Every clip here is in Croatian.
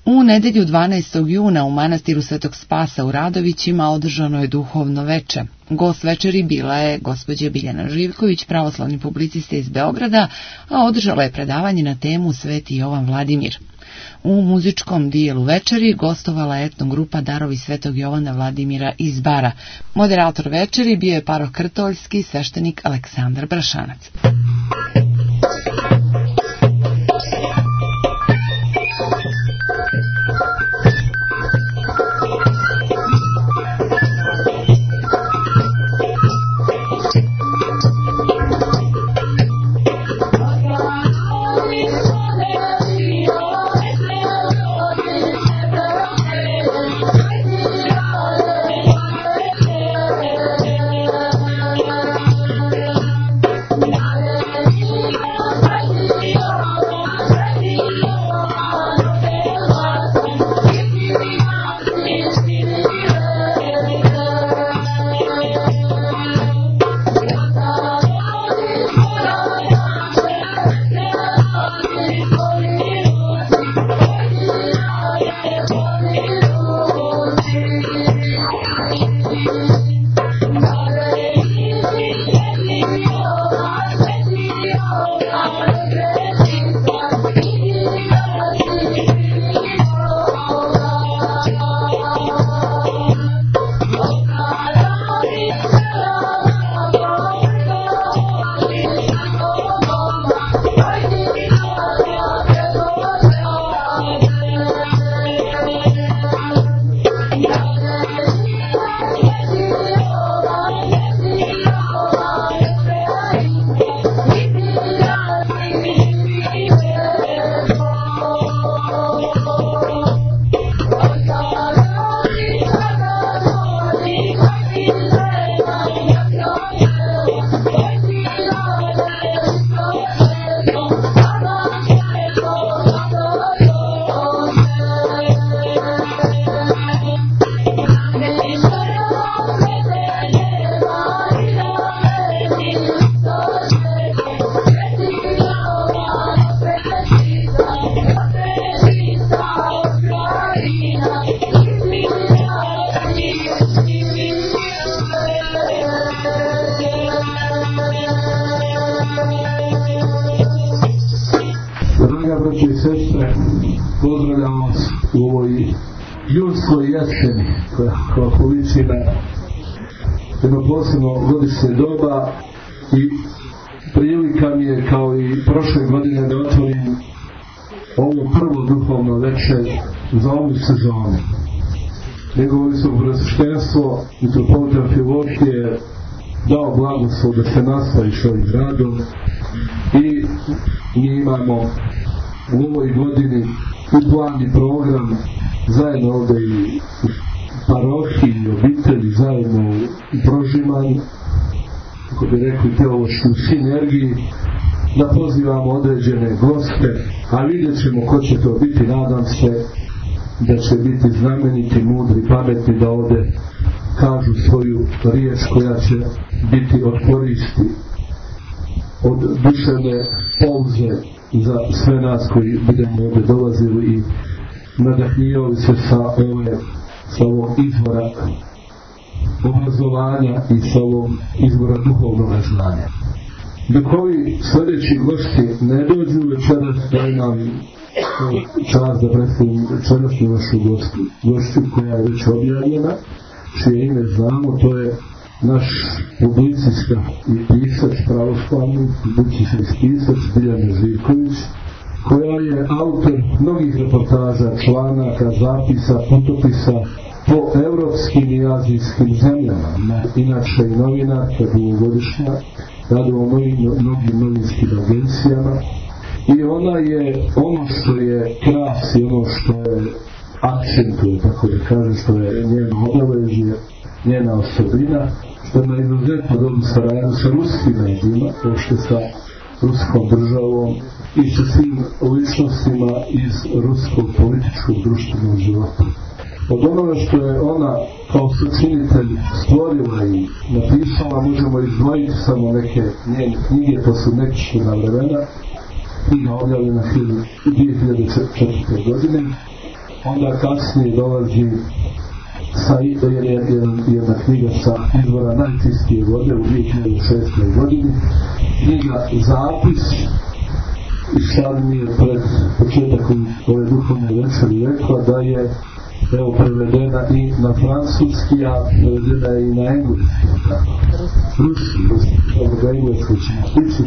U nedjelju 12. juna u manastiru Svetog Spasa u Radovićima održano je duhovno veče. Gost večeri bila je gospođa Biljana Živković, pravoslavni publicista iz Beograda, a održala je predavanje na temu Sveti Jovan Vladimir. U muzičkom dijelu večeri gostovala je etnogrupa Darovi Svetog Jovana Vladimira iz Bara. Moderator večeri bio je paroh Krtoljski, sveštenik Aleksandar Brašanac. Pozdravljam vas u ovoj junskoj jeseni koja poliči na jedno posebno godišnje doba i prilika mi je kao i prošle godine da otvorim ovo prvo duhovno večer za ovu sezonu. Njegovo visokopredstavništvo mitropolita Amfilohije dao blagoslov da se nastaviš ovim radom i mi imamo u ovoj godini i plan i program zajedno ovdje i u parohiji i obitelji, zajedno u prožimanju, kako bi rekli teološkoj sinergiji, da pozivamo određene goste, a vidjet ćemo ko će to biti. Nadam se da će biti znameniti, mudri, pametni, da ovdje kažu svoju riječ koja će biti od koristi, od duševne pouze za sve nas koji budemo ovdje dolazili i nadahnjivali se sa ovog izvora obrazovanja i sa ovom izvora duhovnog znanja. Dok ovi sljedeći gosti ne dođu večeras, da imam čast da predstavim večerasnu vašu gošću koja je već objavljena, čije ime znamo, to je naš publicista i pisac, pravoslavni publicista i pisac Biljana Živković, koja je autor mnogih reportaža, članaka, zapisa, putopisa po evropskim i azijskim zemljama. Inače i novinarka dugogodišnja, radila u mnogim novinskim agencijama i ona je ono što je kras i ono što je akcentuje, tako da kažem, što je njeno obeležje, njena osobina, što je na izuzetno dobru saradnju sa ruskim medijima, pošto sa ruskom državom i sa svim ličnostima iz ruskog političkog društvenog života. Od onoga što je ona kao sačinitelj stvorila i napisala, možemo izdvojiti samo neke njene knjige, to su Nekićina vremena, knjiga objavljena 2004. godine, onda kasnije dolazi jedna knjiga sa izvora najčistije vode u 2006. godini, knjiga Zapis, i sad mi je pred početak ove duhovne večeri rekla da je prevedena i na francuski, a prevedena je i na engleski. Ruski, da englesko ćemo stići.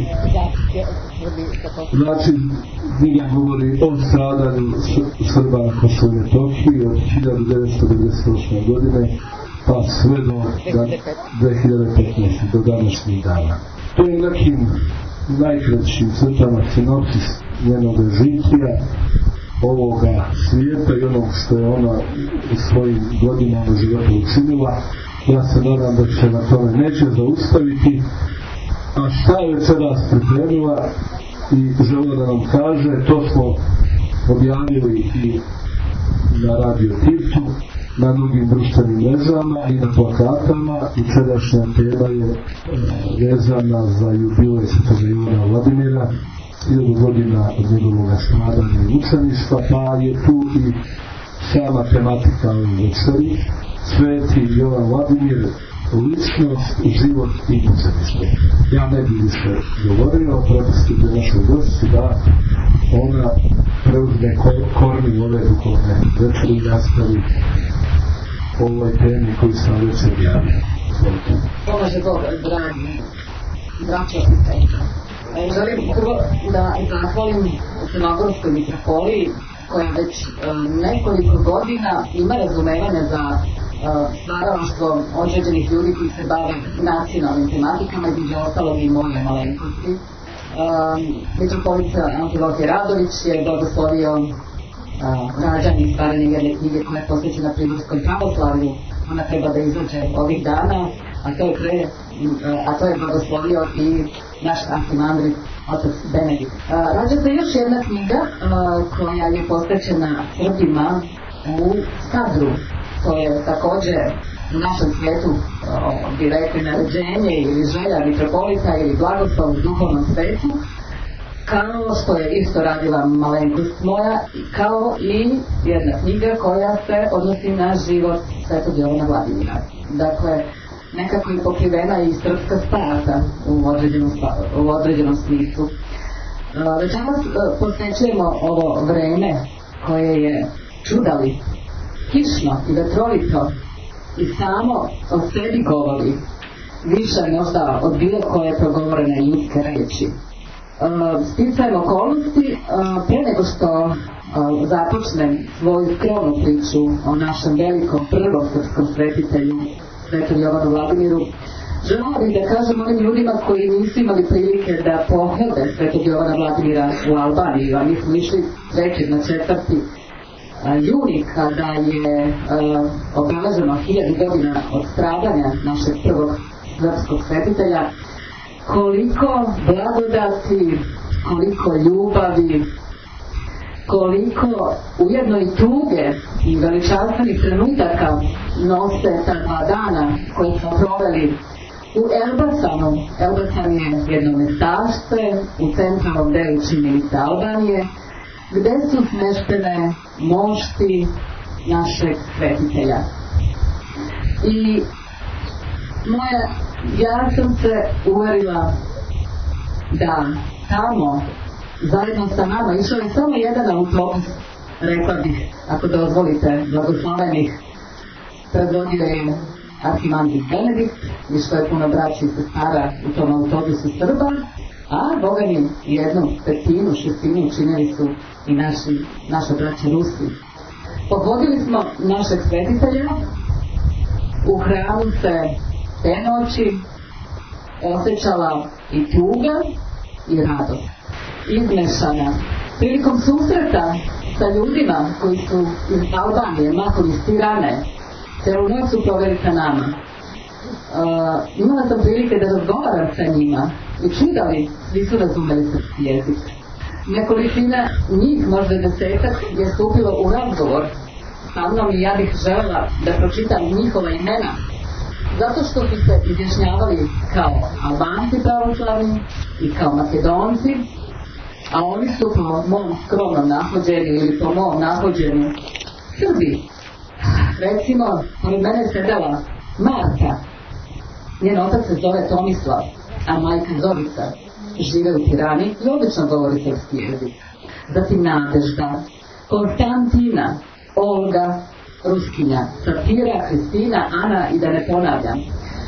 Znači, knjiga govori o stradanju Srba na Kosovu i Metohiji od 1998. godine pa sve do 2015. do današnjih dana. To je nekim najkraćim crtama sinopsis njenog žitija ovoga svijeta i onog što je ona u svojim godinama života učinila. Ja se nadam da će na tome neće zaustaviti. A šta je večeras pripremila i želila da nam kaže, to smo objavili i na Radio Tivtu, na mnogim društvenim mrežama i na plakatama. Jučerašnja tema je vezana za jubilej Svetog Ivana Vladimira, 1000 godina od njegovog stradanja i učeništva, pa je tu i sama tematika ove večeri, Sveti Jovan Vladimir, ličnost, život i učeništvo. Ja ne bih više govorio, prepustite našoj gošći da ona preuzme kormi ove duhovne večeri i nastavi o ovoj temi koju sam već objavio. Pomaže Bog, dragi braćo i sestre. Želim prvo da zahvalim Crnogorskoj mitropoliji koja već nekoliko godina ima razumevanja za stvaralaštvo određenih ljudi koji se bave nacionalnim tematikama, između ostalog i moje malenkosti. Mitropolita Amfilohije Radović je blagoslovio rađanje i stvaranje jedne knjige koja je posvećena priborskom pravoslavlju. Ona treba da izađe ovih dana, a to je blagoslovio i naš arhimandrit otac Benedikt. Rađa se još jedna knjiga koja je posvećena Srbima u Skadru. To je također u našem svijetu bi rekli naređenje ili želja mitropolita ili blagoslov u duhovnom svetu, kao što je isto radila malenkost moja, kao i jedna knjiga koja se odnosi na život Svetog Jovana Vladimira. Dakle, nekako je pokrivena i srpska starta u određenom smislu. Večeras posvećujemo ovo vreme koje je čudali, kišno i vetrovito i samo o sebi govori više možda od bilo koje progovorene ljudske reči. Sticajem okolnosti, pre nego što započnem svoju skromnu priču o našem velikom prvom srpskom svetitelju Svetom Jovanu Vladimiru, želela bih da kažem onim ljudima koji nisu imali prilike da pohode Svetog Jovana Vladimira u Albaniji, a mi smo išli 3. na 4. juni kada je obeleženo 1000 godina od stradanja našeg prvog srpskog svetitelja, koliko blagodati, koliko ljubavi, koliko ujedno i tuge i veličanstvenih trenutaka nose ta 2 dana koje smo proveli u Elbasanu. Elbasan je jedno mestašce u centralnom delu činjenice Albanije, gde su smeštene mošti našeg svetitelja. I ja sam se uverila da tamo zajedno sa nama išao je samo jedan autobus, rekla bih, ako dozvolite, blagoslovenih. Predvodio je arhimandrit Benedikt, i što je puno braći i sestara u tom autobusu Srba, a Boga mi 1/5, 6 činili su i naša braća Rusi. Pohodili smo našeg svetitelja, u hramu se te noći osjećala i tuga i radost, izmešana. Prilikom susreta sa ljudima koji su iz Albanije, mahom iz Tirane, celu noć su proveli sa nama. Imala sam prilike da razgovaram sa njima i čudali, svi su razumeli srpski jezik. Nekolicina njih, možda 10-ak, je stupilo u razgovor sa mnom i ja bih želela da pročitam njihova imena, zato što su se izjašnjavali kao Albanci pravoslavni i kao Makedonci, a oni su po mom skromnom nahođenju ili po mom nahođenju Srbi. Recimo, pored mene je sedela Marta. Njen otac se zove Tomislav, a majka Zorica. Žive u Tirani i odlično govori srpski jezik. Zatim Nadežda, Konstantina, Olga, Ruskinja, Safira, Kristina, Ana i da ne ponavljam.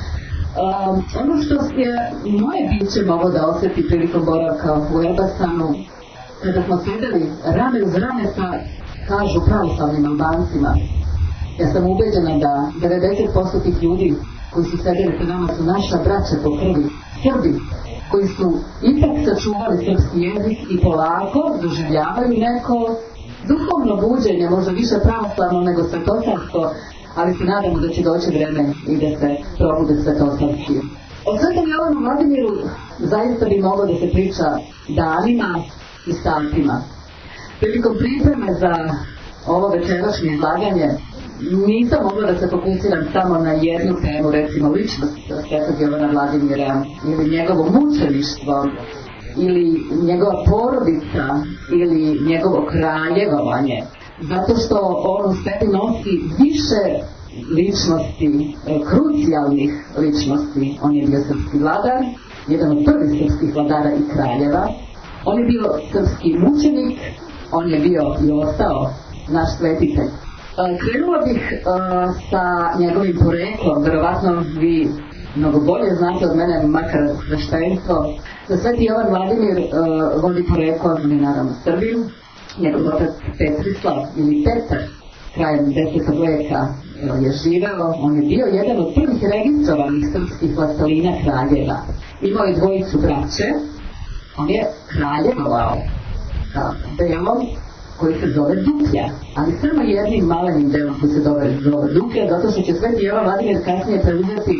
Ono što je moje biće moglo da osjeti prilikom boravka u Elbasanu, kada smo sedeli rame uz rame sa, kažu, pravoslavnim Albancima, ja sam ubeđena da 90% tih ljudi koji su sedeli pred nama su naša braća po krvi, Srbi, koji su ipak sačuvali srpski jezik i polako doživljavaju neko duhovno buđenje, možda više pravoslavno nego svetosavsko, ali se nadamo da će doći vreme i da se probude svetosavski. O Svetom Jovanu Vladimiru zaista bi moglo da se priča danima i satima. Prilikom pripreme za ovo večerašnje izlaganje nisam mogla da se fokusiram samo na jednu temu, recimo ličnost Svetog Jovana Vladimira ili njegovo mučeništvo ili njegova porodica ili njegovo kraljevovanje, zato što on u sebi nosi više ličnosti, krucijalnih ličnosti. On je bio srpski vladar, jedan od prvih srpskih vladara i kraljeva. On je bio srpski mučenik, on je bio i ostao naš svetitelj. Krenula bih sa njegovim poreklom, verovatno vi mnogo bolje znate od mene, makar sveštenstvo, da Sveti Jovan Vladimir vodi poreklo, on je naravno Srbin, njegov otac Petrislav ili Petar, krajem 10. veka je živeo, on je bio jedan od prvih registrovanih srpskih vlastelina kraljeva. Imao je dvojicu braće, on je kraljevovao sa delom koji se zove Duklja, ali samo jednim malenim delom koji se zove Duklja, zato što će Sveti Jovan Vladimir kasnije preuzeti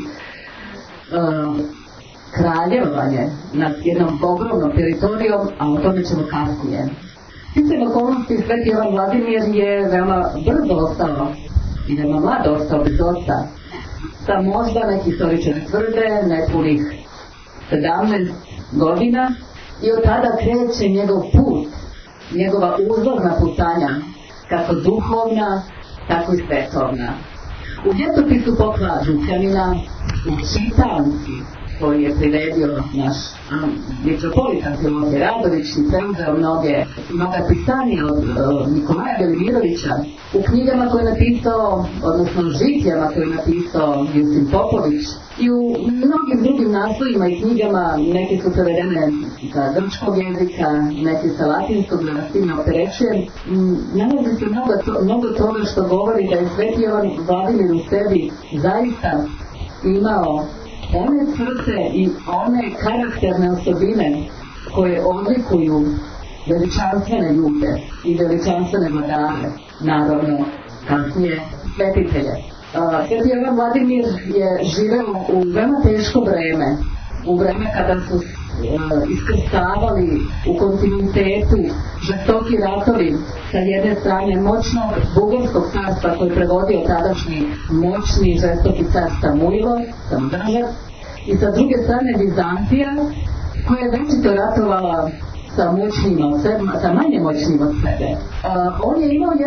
kraljevovanje nad jednom ogromnom teritorijom, a o tome ćemo kasnije. Sticajem okolnosti, Sveti Jovan Vladimir je veoma brzo ostao i veoma mlado ostao bez oca, sa možda neki istoričari tvrde nepunih 17 godina, i od tada kreće njegov put, njegova uzlazna putanja, kako duhovna, tako i svetovna. U ljetopisu popa Đukanina, u čitanci koji je priredio naš mitropolitan Filozije Radović i preuzeo mnoga pisanja od Nikolaja Velimirovića, u knjigama koje je napisao, odnosno žitijama koje je napisao Jusin Popović, i u mnogim drugim naslovima i knjigama, neke su prevedene sa grčkog jezika, neke sa latinskog, da nas tim ne opterećujem, nalazi se mnogo toga što govori da je Sveti Jovan Vladimir u sebi zaista imao one crte i one karakterne osobine koje odlikuju veličanstvene ljude i veličanstvene vladare, naravno kasnije svetitelje. Sveti Jovan Vladimir je živeo u veoma teško vreme, u vreme kada su iskrstavali u kontinuitetu žestoki ratovi sa jedne strane moćnog bugarskog carstva koji je prevodio tadašnji moćni žestoki car Samuilo, Samodržac, i sa druge strane Vizantija koja je večito ratovala sa moćnim od sebe, sa manje moćnim od sebe. On je imao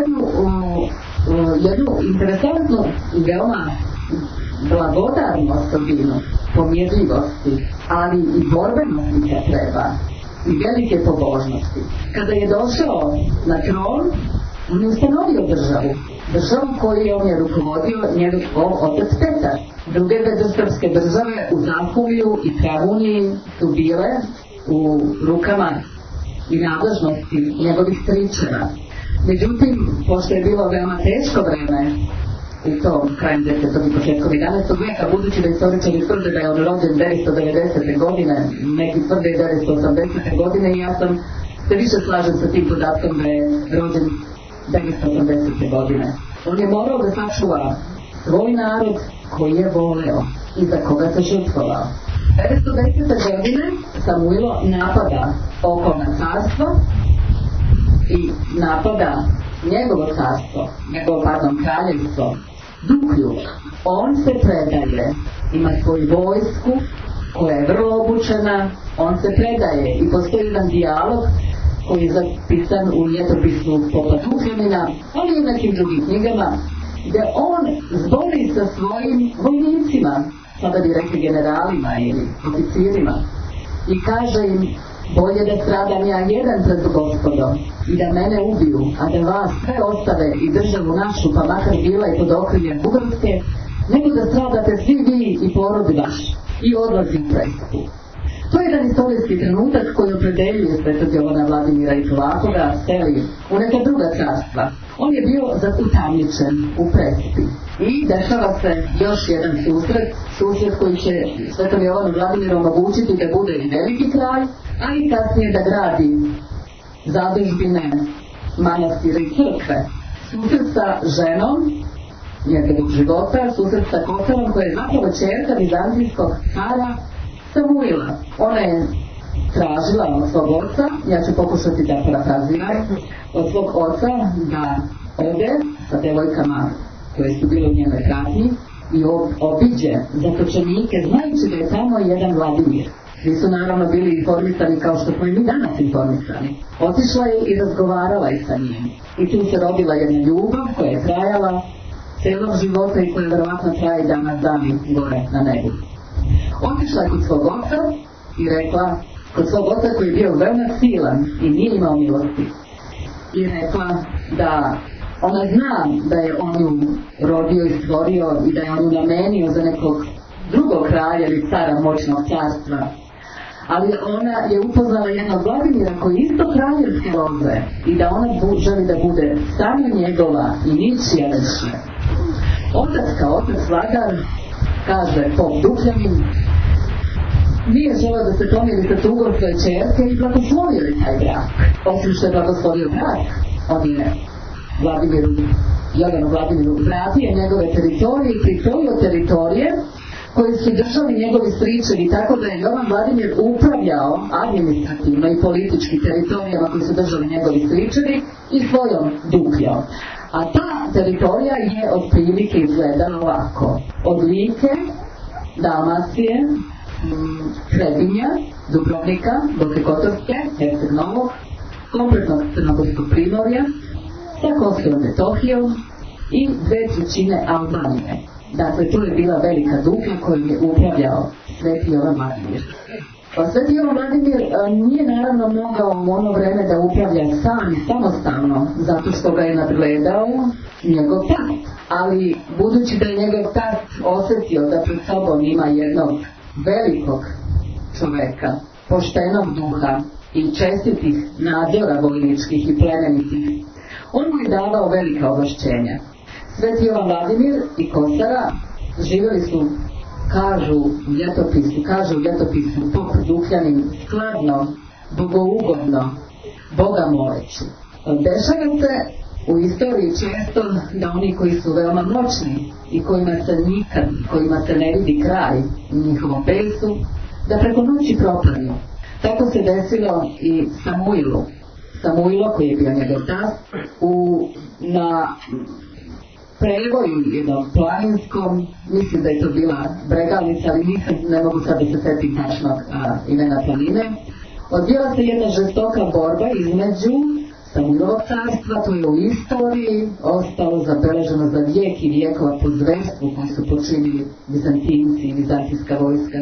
jednu interesantnu i veoma blagodarnu osobinu, pomirljivosti, ali i borbenosti kad treba, i velike pobožnosti. Kada je došao na tron, on je ustanovio državu koju on je rukovodio njegov otac Petar. Druge srpske države u Zahumlju i Travuniji su bile u rukama i nadležnosti njegovih stričeva. Međutim, pošto je bilo veoma teško vreme u tom krajem 10. i početkom 11. veka, budući da istoričari tvrde da je on rođen 990. godine, neki tvrde i 980. godine, i ja se više slažem sa tim podatkom da je rođen 980. godine. On je morao da sačuva svoj narod koji je voleo i za koga se žrtvovao. 910. godine Samuilo napada okolna carstvo i napada njegovo carstvo, kraljevstvo, Duklju. On se predaje, ima svoju vojsku koja je vrlo obučena, on se predaje i postoji jedan dijalog koji je zapisan u ljetopisu Popa Dukljamina, ali i u nekim drugim knjigama, gdje on zbori sa svojim vojnicima, sada bi rekli generalima ili oficirima, i kaže im: bolje da stradam ja jedan pred Gospodom i da mene ubiju, a da vas sve ostave i državu našu, pa makar bila i pod okriljem Bugarske, nego da stradate svi vi i porodi vaš. I odlazi u prestupu. To je jedan istorijski trenutak koji opredeljuje svetog Jovana Vladimira i Polakoga seli u neka druga carstva. On je bio utamničen u prestupi. I dešava se još jedan susret koji će svetom Jovanu Vladimiru omogućiti da bude i veliki kralj, a i kasnije da gradi zadužbine, manastire i crkve. Susret sa ženom njegovog života, susret sa Kosarom, koja je zapravo ćerka vizantijskog cara Samuila. Ona je tražila od svog oca, ja ću pokušati da parafraziram, od svog oca da ode sa devojkama koje su bile u njenoj pratnji i obiđe zatočenike, znajući da je tamo jedan Vladimir. Svi su naravno bili informisani kao što smo i mi danas informisani. Otišla je i razgovarala je sa njim. I tu se rodila jedna ljubav koja je trajala celog života i koja verovatno traje danas dani gore na nebu. Otišla je kod svog oca i rekla, kod svog oca koji je bio veoma silan i nije imao milosti, i rekla da ona zna da je on ju rodio i stvorio i da je on ju namenio za nekog drugog kralja ili cara moćnog carstva. Ali ona je upoznala jednog Vladimira koji isto kraljevske loze i da ona želi da bude samo njegova i ničija više. Otac kao otac vladar, kaže Pop Dukljamin, nije želeo da se pomiri sa tugom svoje ćerke i blagoslovio je taj brak. Osim što je blagoslovio brak, on je Jovanu Vladimiru vratio njegove teritorije i pripojio teritorije koji su držali njegovi stričevi, tako da je Jovan Vladimir upravljao administrativno i politički teritorijama koji su držali njegovi stričevi i svojom Dukljom. A ta teritorija je otprilike izgledala ovako: od Like, Dalmacije, Trebinja, Dubrovnika, Boke Kotorske, Herceg Novog, kompletnog Crnogorskog primorja, sa Kosovom Metohijom i 2/3 Albanije. Dakle, tu je bila velika Duklja kojom je upravljao sveti Jovan Vladimir. Pa sveti Jovan Vladimir nije naravno mogao u ono vreme da upravlja sam i samostalno, zato što ga je nadgledao njegov tat. Ali budući da je njegov tat osjetio da pred sobom ima jednog velikog čoveka, poštenog duha i čestitih nadzora vojničkih i plemenitih, on mu je davao velika ovlašćenja. Sveti Jovan Vladimir i Kosara živjeli su, kažu u ljetopisu Pop Dukljanin, skladno, bogougodno, Boga moleći. Dešava se u istoriji često da oni koji su veoma moćni i kojima se ne vidi kraj njihovom besu, da preko noći propadnu. Tako se desilo i Samuilo, koji je bio njegov tast, na prevoju jednom planinskom, mislim da je to bila Bregalnica, ali ne mogu sad da se setim tačnog imena planine, odvijela se jedna žestoka borba između Samuilovog carstva, to je u istoriji ostalo zabeleženo za vijek i vijekova po zverstvu koji su počinili Bizantinci i vizantijska vojska.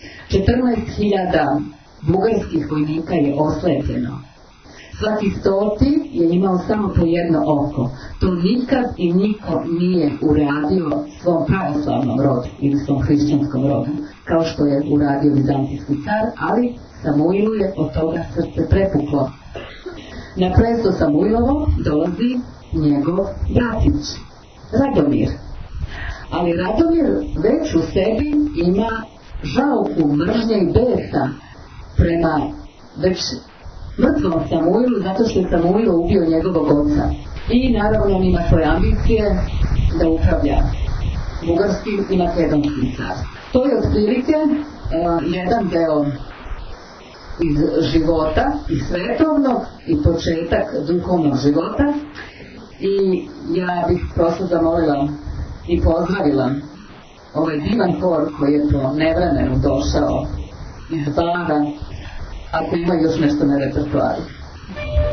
14.000 bugarskih vojnika je oslepljeno. Svaki 100 je imao samo po jedno oko. To nikad i niko nije uradio svom pravoslavnom rodu ili svom hrišćanskom rodu, kao što je uradio vizantijski car, ali Samuilu je od toga srce prepuklo. Na presto Samuilovo dolazi njegov bratić, Radomir. Ali Radomir već u sebi ima žalku, mržnje i besa prema već mrtvom Samuilu, zato što je Samuilo ubio njegovog oca. I naravno on ima svoje ambicije da upravlja bugarskim i makedonskim carstvom. To je otprilike jedan deo iz života i svetovnog i početak duhovnog života, i ja bih prosto zamolila i pozdravila ovaj divan hor koji je po nevremenu došao iz Bara, ako ima još nešto na repertoaru.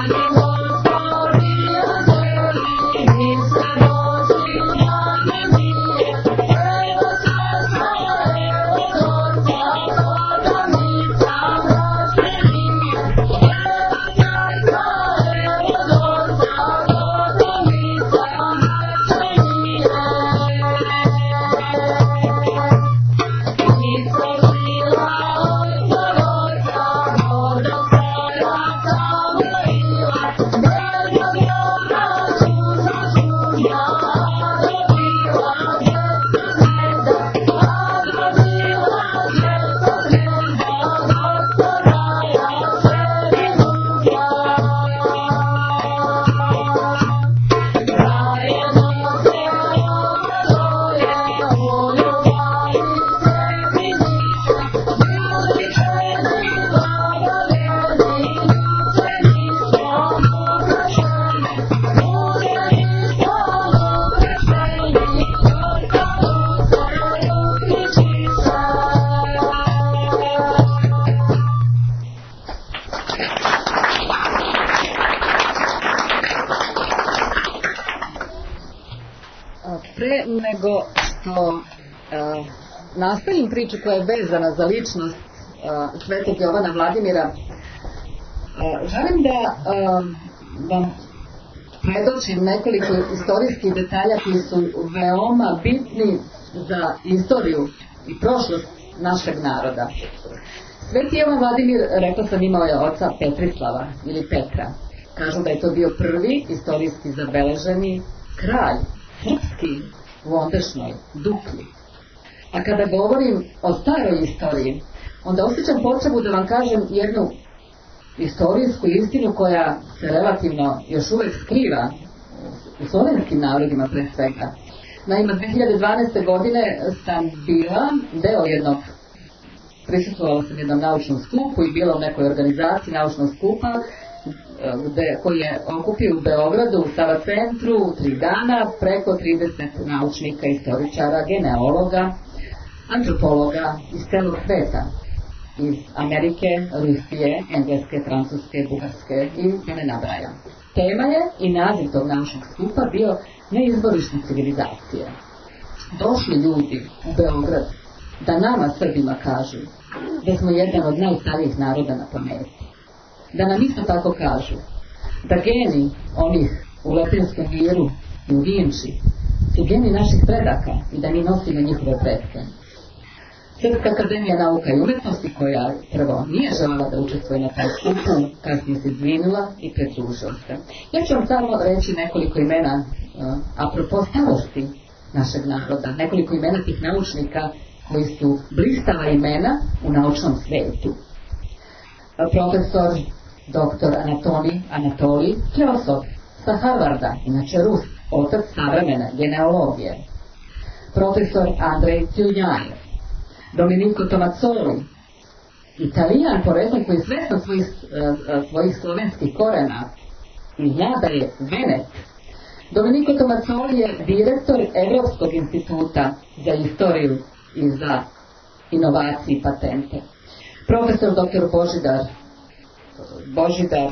Pre nego što nastavim priču koja je vezana za ličnost Svetog Jovana Vladimira, želim da vam predočim nekoliko istorijskih detalja koji su veoma bitni za istoriju i prošlost našeg naroda. Sveti Jovan Vladimir, rekla sam, imao je oca Petrislava ili Petra. Kažu da je to bio prvi istorijski zabeleženi kralj srpski u ondašnjoj Duklji. A kada govorim o staroj istoriji, onda osjećam potrebu da vam kažem jednu istorijsku istinu koja se relativno još uvek skriva u slovenskim narodima pre svega. Naime, 2012. godine sam bila deo jednog, prisustvovala sam jednom naučnom skupu i bila u nekoj organizaciji naučnog skupa koji je okupio u Beogradu, u Sava centru, 3 dana, preko 30 naučnika, istoričara, genealoga, antropologa iz celog sveta, iz Amerike, Rusije, Engleske, Francuske, Bugarske i da ne nabrajam. Tema je i naziv tog naučnog skupa bio neizvorišne civilizacije. Došli ljudi u Beograd da nama Srbima kažu da smo jedan od najstarijih naroda na planeti. Da nam isto tako kažu da geni onih u Lepenjskom viru i u Vinči su geni naših predaka i da mi nosimo njihove predke. Srpska akademija nauka i umetnosti, koja prvo nije želela da učestvuje na taj skupu, kasnije se izvinila i pridružila se. Ja ću vam samo reći nekoliko imena apropo starosti našeg naroda, nekoliko imena tih naučnika koji su blistava imena u naučnom svetu. Profesor dr. Anatolij Kljosov sa Harvarda, inače Rus, otac savremene genealogije. Profesor Andrej Tjuljajev, Domenico Tomazzoli, Italijan poreklom koji je svestan svojih slovenskih korena i zna da je Venet. Domenico Tomazzoli je direktor Evropskog instituta za istoriju i za inovacije i patente. Profesor dr. Božidar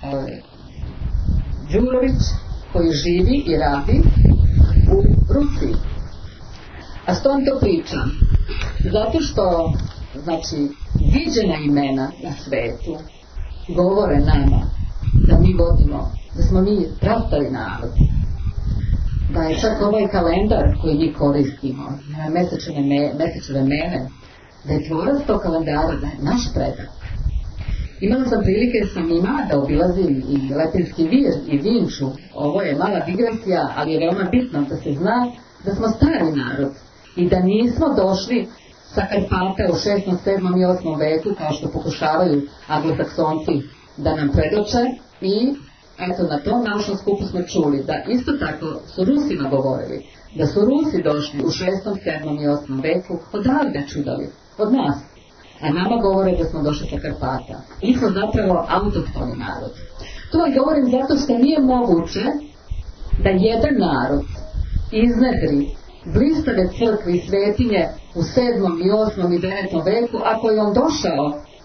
Đurović, koji živi i radi u Rusiji. A što vam to pričam? Zato što, znači, viđena imena u svetu govore nama da mi vodimo, da smo mi prastari narod. Da je čak ovaj kalendar koji mi koristimo, mesečeve mene, da je tvorac tog kalendara, da je naš predak. Imala sam prilike sa njima da obilazim i Lepenjski vir i Vinču. Ovo je mala digresija, ali je veoma bitno da se zna da smo stari narod i da nismo došli sa Karpata u 6., 7. i 8. veku, kao što pokušavaju anglosaksonci da nam predoče. I eto, na tom naučnom skupu smo čuli da isto tako su Rusima govorili da su Rusi došli u 6., 7. i 8. veku. Odavde čudali? Od nas. A nama govore da smo došli sa Karpata. Mi smo zapravo autohtoni narod. To vam govorim zato što nije moguće da jedan narod iznedri blistave crkve i svetinje u 7. i 8. i 9. veku, ako je on došao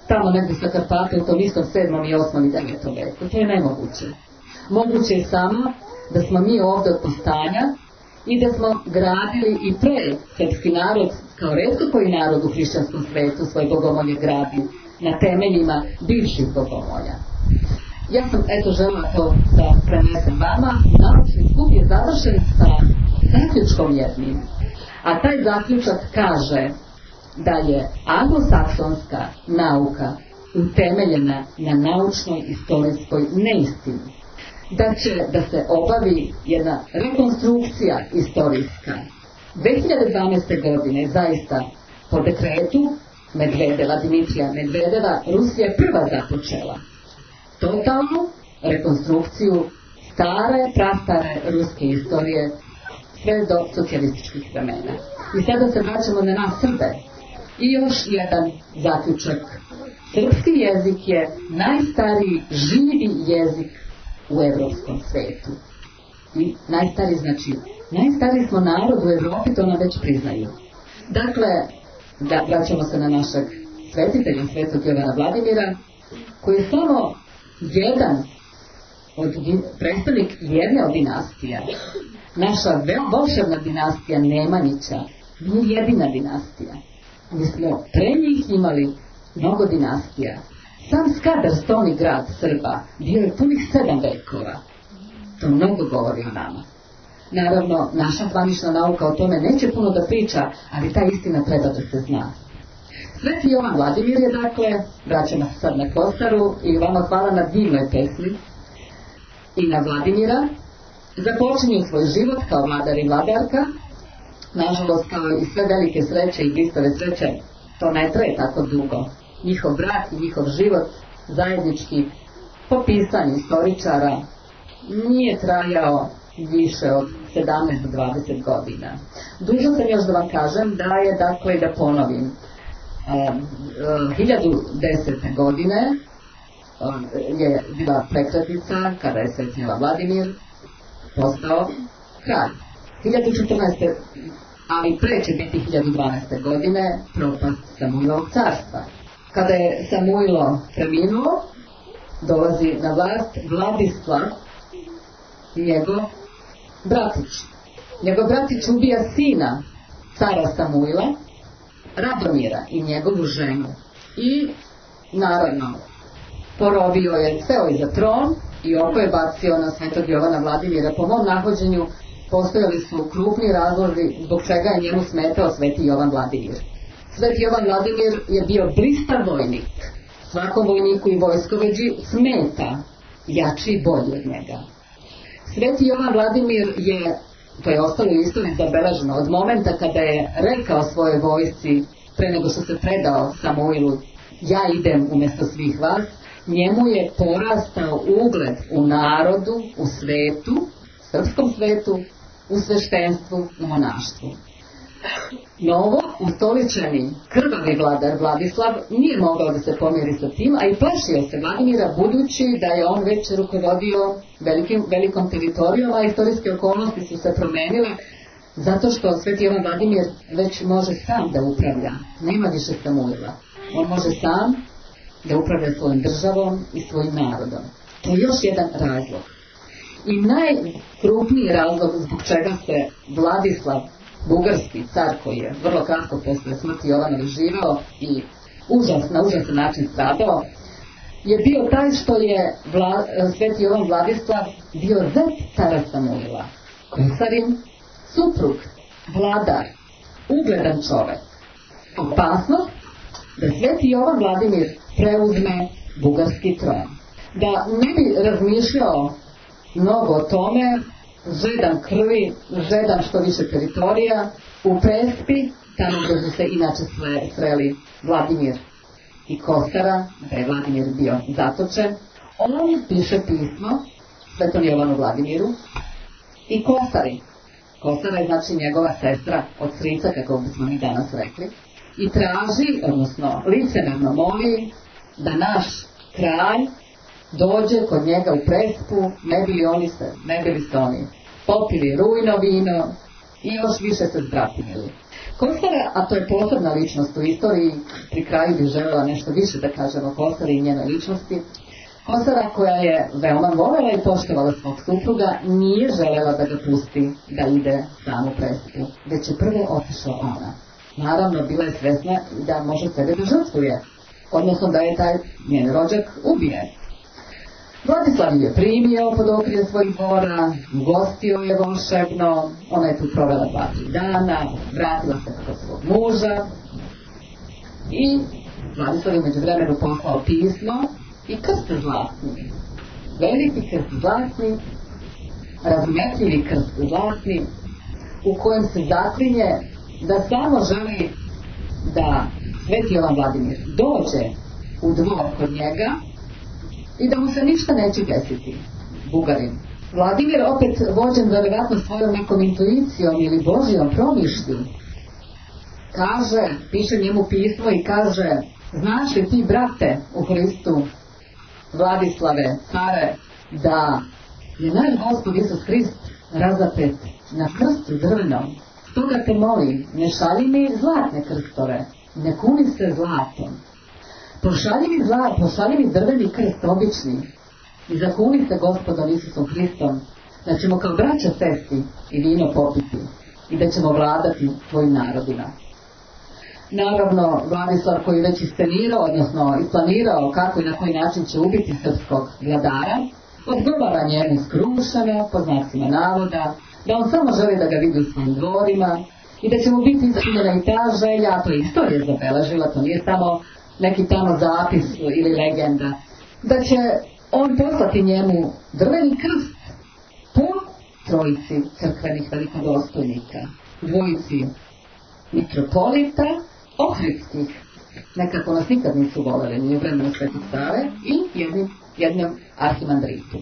tamo negdje sa Karpate u tom istom 7. i 8. i 9. veku. To je nemoguće. Moguće je samo da smo mi ovdje od postanja i da smo gradili i pre srpski narod, kao retko koji narod u hrišćanskom svetu, svoje bogomolje gradi na temeljima bivših bogomolja. Ja sam željela to da prenesem vama. Naučni skup je završen sa zaključkom jednim. A taj zaključak kaže da je anglosaksonska nauka utemeljena na naučnoj istorijskoj neistini. Da će da se obavi jedna rekonstrukcija istorijska. 2012. godine zaista po dekretu Dimitrija Medvedeva Rusija je prva započela totalnu rekonstrukciju prastare ruske istorije sve do socijalističkih vremena. I sada se vraćamo na nas Srbe. I još jedan zaključak. Srpski jezik je najstariji živi jezik u evropskom svetu. I najstariji smo narod u Evropi, to nam već priznaju. Dakle, vraćamo se na našeg svetitelja, svetog Jovana Vladimira, koji je samo predstavnik jedne od dinastija. Naša volšebna dinastija Nemanjića nije jedina dinastija. Mi smo pre njih imali mnogo dinastija. Sam Skadar, stolni grad Srba, bio je punih 7 vekova. To mnogo govori o nama. Naravno, naša zvanična nauka o tome neće puno da priča, ali ta istina treba da se zna. Sveti Jovan Vladimir je, vraćamo se sad na Kostaru i vama hvala na divnoj pesmi i na Vladimira. Započinju svoj život kao vladar i vladarka. Nažalost, kao i sve velike sreće i blistave sreće, to ne traje tako dugo. Njihov brak i njihov život zajednički, po pisanju istoričara, nije trajao više od 17 do 20 godina. Dužna sam još da vam kažem da je, da ponovim, 1010. godine je bila prekretnica kada je Sveti Jovan Vladimir postao kralj. 1014. ali pre će biti 1012. godine propast Samuilovog carstva. Kada je Samuilo preminuo, dolazi na vlast Vladislav, njegov bratić. Njegov bratić ubija sina cara Samuila, Radomira, i njegovu ženu. I, naravno, porobio je, seo je za tron i oko je bacio na svetog Jovana Vladimira. Po mom nahođenju postojali su krupni razlozi zbog čega je njemu smetao Sveti Jovan Vladimir. Sveti Jovan Vladimir je bio blistav vojnik. Svakom vojniku i vojskovođi smeta jači i bolji od njega. Sveti Jovan Vladimir je, to je ostalo u istoriji zabeleženo, od momenta kada je rekao svojoj vojsci, pre nego što se predao Samuilu, ja idem umjesto svih vas, njemu je porastao ugled u narodu, u svetu, srpskom svetu, u sveštenstvu, u monaštvu. Novo ustoličeni krvavi vladar Vladislav nije mogao da se pomiri sa tim, a i plašio se Vladimira, budući da je on već rukovodio velikom teritorijom, a istorijske okolnosti su se promenile, zato što Sveti Jovan Vladimir već može sam da upravlja. Nema više Samuila. On može sam da upravlja svojom državom i svojim narodom. To je još jedan razlog. I najkrupniji razlog zbog čega se Vladislav, bugarski car, koji je vrlo kratko posle smrti Jovana živao i na užasan način stradao, je bio taj što je Sveti Jovan Vladislav bio zet cara Samuila, kosarin, suprug, vladar, ugledan čovek. Opasnost da Sveti Jovan Vladimir preuzme bugarski tron. Da ne bi razmišljao mnogo o tome, žedan krvi, žedan što više teritorija, u Prespi, tamo gdje su se inače sreli Vladimir i Kostara, da je Vladimir bio zatočen, on piše pismo Svetom Jovanu Vladimiru i Kostari. Kostara je znači njegova sestra od strica, kako bismo mi danas rekli, i traži, odnosno licemerno moli, da naš kralj dođe kod njega u Prespu, ne bili se oni popili rujno vino i još više se zbratimili. Kosara, a to je posebna ličnost u istoriji, pri kraju bih željela nešto više da kažemo o Kosari i njenoj ličnosti. Kosara, koja je veoma voljela i poštovala svog supruga, nije željela da ga pusti da ide sam u prespu, već je prvo otišla ona. Naravno, bila je svjesna da može sebe da žrtvuje, odnosno da je taj njen rođak ubije. Vladislav je primio pod okrilje svojih dvora, gostio je volšebno, ona je tu provela 2-3 dana, vratila se kod svog muža i Vladislav je među vremenu poslao pismo i krst zlatni. Veliki krst zlatni, razmetljivi krst zlatni, u kojem se zaklinje da samo želi da Sveti Jovan Vladimir dođe u dvor kod njega i da mu se ništa neće desiti, Bugarin. Vladimir, opet vođen verovatno svojom nekom intuicijom ili Božjom promišlju, kaže, piše njemu pismo i kaže: znaš li ti, brate, u Hristu, Vladislave, care, da je naš Gospod Isus Hrist razapet na krstu drvenom? Stoga te molim, ne šalji mi zlatne krstove, ne kuni se zlatom. Pošalji mi drveni krst obični i zakuni se Gospodom Isusom Hristom da ćemo kao braća sesti i vino popiti i da ćemo vladati tvojim narodima. Naravno, Vladislav, koji već iscenirao, odnosno isplanirao kako i na koji način će ubiti srpskog vladara, odgovara njemu skrušeno, po znacima navoda, da on samo želi da ga vidi u svojim dvorima i da će mu biti ispunjena i ta želja, a to je istorija zabeležila, to nije samo neki tamo zapis ili legenda, da će on poslati njemu drveni krst po trojici crkvenih velikodostojnika, dvojici mitropolita, ohridskih, nekako nas nikad nisu voleli, ni u vremenu Svetog Save, i jednom arhimandritu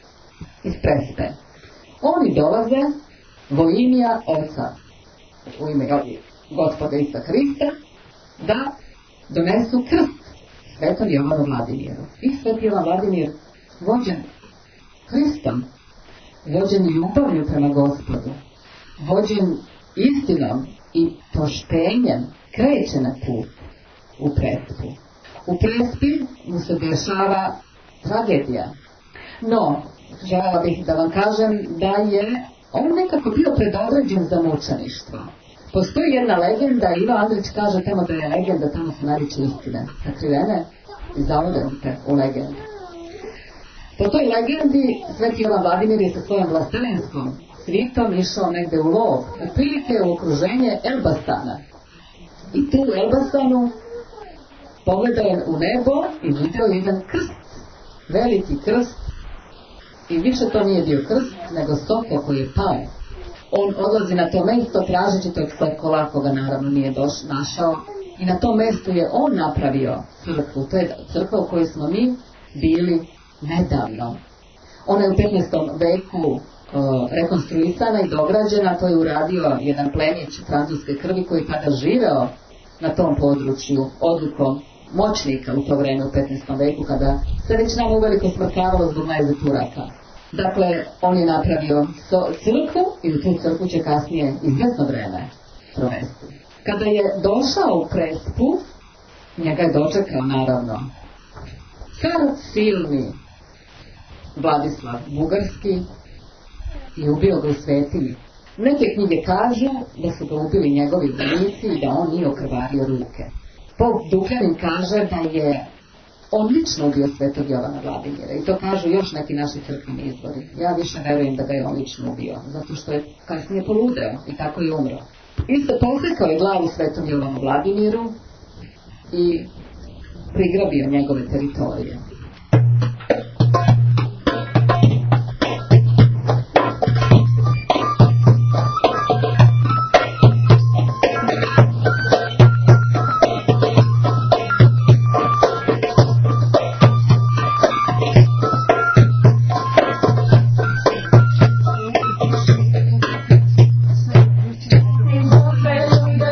iz Prespe. Oni dolaze vo imja Oca, u ime Gospoda Isusa Hrista, da donesu krst Svetom Jovanu Vladimiru. I Sveti Jovan Vladimir, vođen Hristom, vođen ljubavlju prema Gospodu, vođen istinom i poštenjem, kreće na put u Prespu. U Prespi mu se dešava tragedija. No, željela bih da vam kažem da je on nekako bio predodređen za mučeništvo. Postoji jedna legenda, Ivo Andrić kaže tamo da je legenda, tamo su najveće istine sakrivene i zavodite u legendu. Po toj legendi Sveti Jovan Vladimir je sa svojom vlastelinskom svitom išao negde u lov, otprilike u okruženje Elbastana. I tu u Elbastanu pogledao je u nebo i vidio jedan krst, veliki krst, i više to nije bio krst, nego sokol koji je pao. On odlazi na to mesto tražeći tog sokola, koga naravno nije našao, i na tom mestu je on napravio crkvu. To je crkva u kojoj smo mi bili nedavno. Ona je u 15. veku rekonstruisana i dograđena, to je uradio jedan plemić francuske krvi koji tada živeo na tom području odlukom moćnika u to vreme u 15. veku, kada se već nam uveliko smrkavalo zbog najezde Turaka. Dakle, on je napravio crkvu i u tu crkvu će kasnije izvjesno vreme provesti. Kada je došao u Prespu, njega je dočekao naravno car silni Vladislav Bugarski i ubio ga u svetinji. Neke knjige kažu da su ga ubili njegovi vojnici i da on nije okrvario ruke. Pop Dukljanin kaže da je on lično ubio Svetog Jovana Vladimira i to kažu još neki naši crkveni izvori. Ja više verujem da ga je on lično ubio, zato što je kasnije poludeo i tako je umro. Isto posekao je glavu Svetom Jovanu Vladimiru i prigrabio njegove teritorije.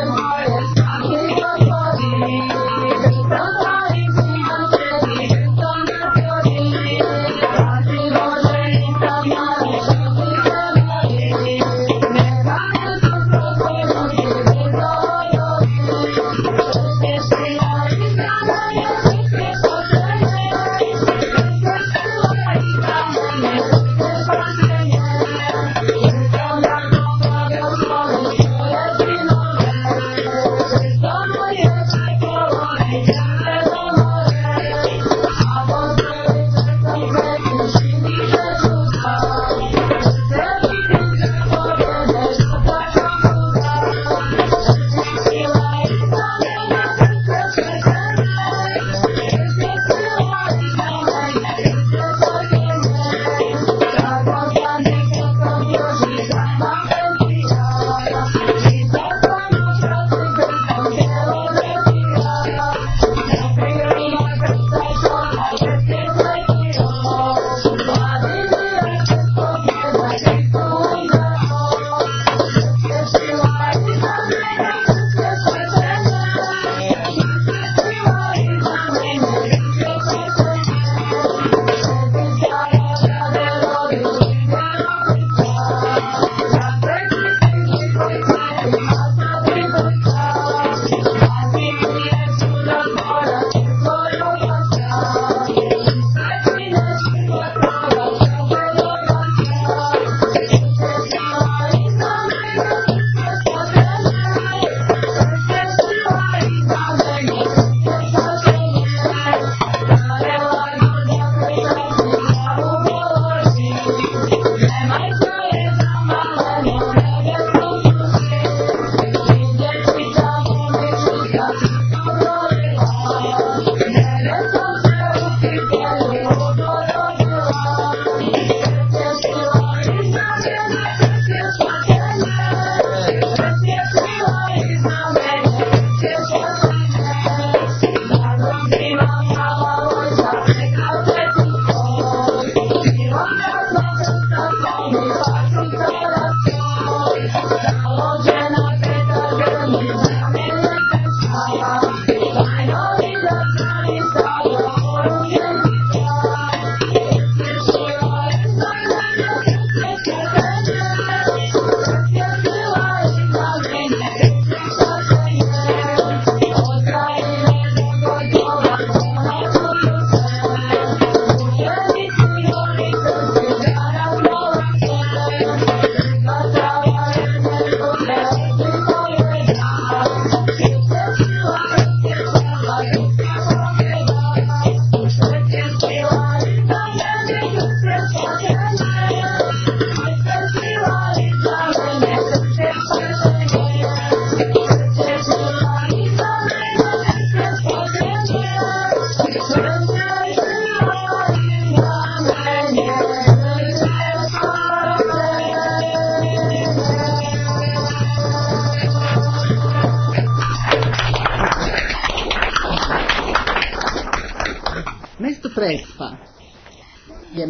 Thank you.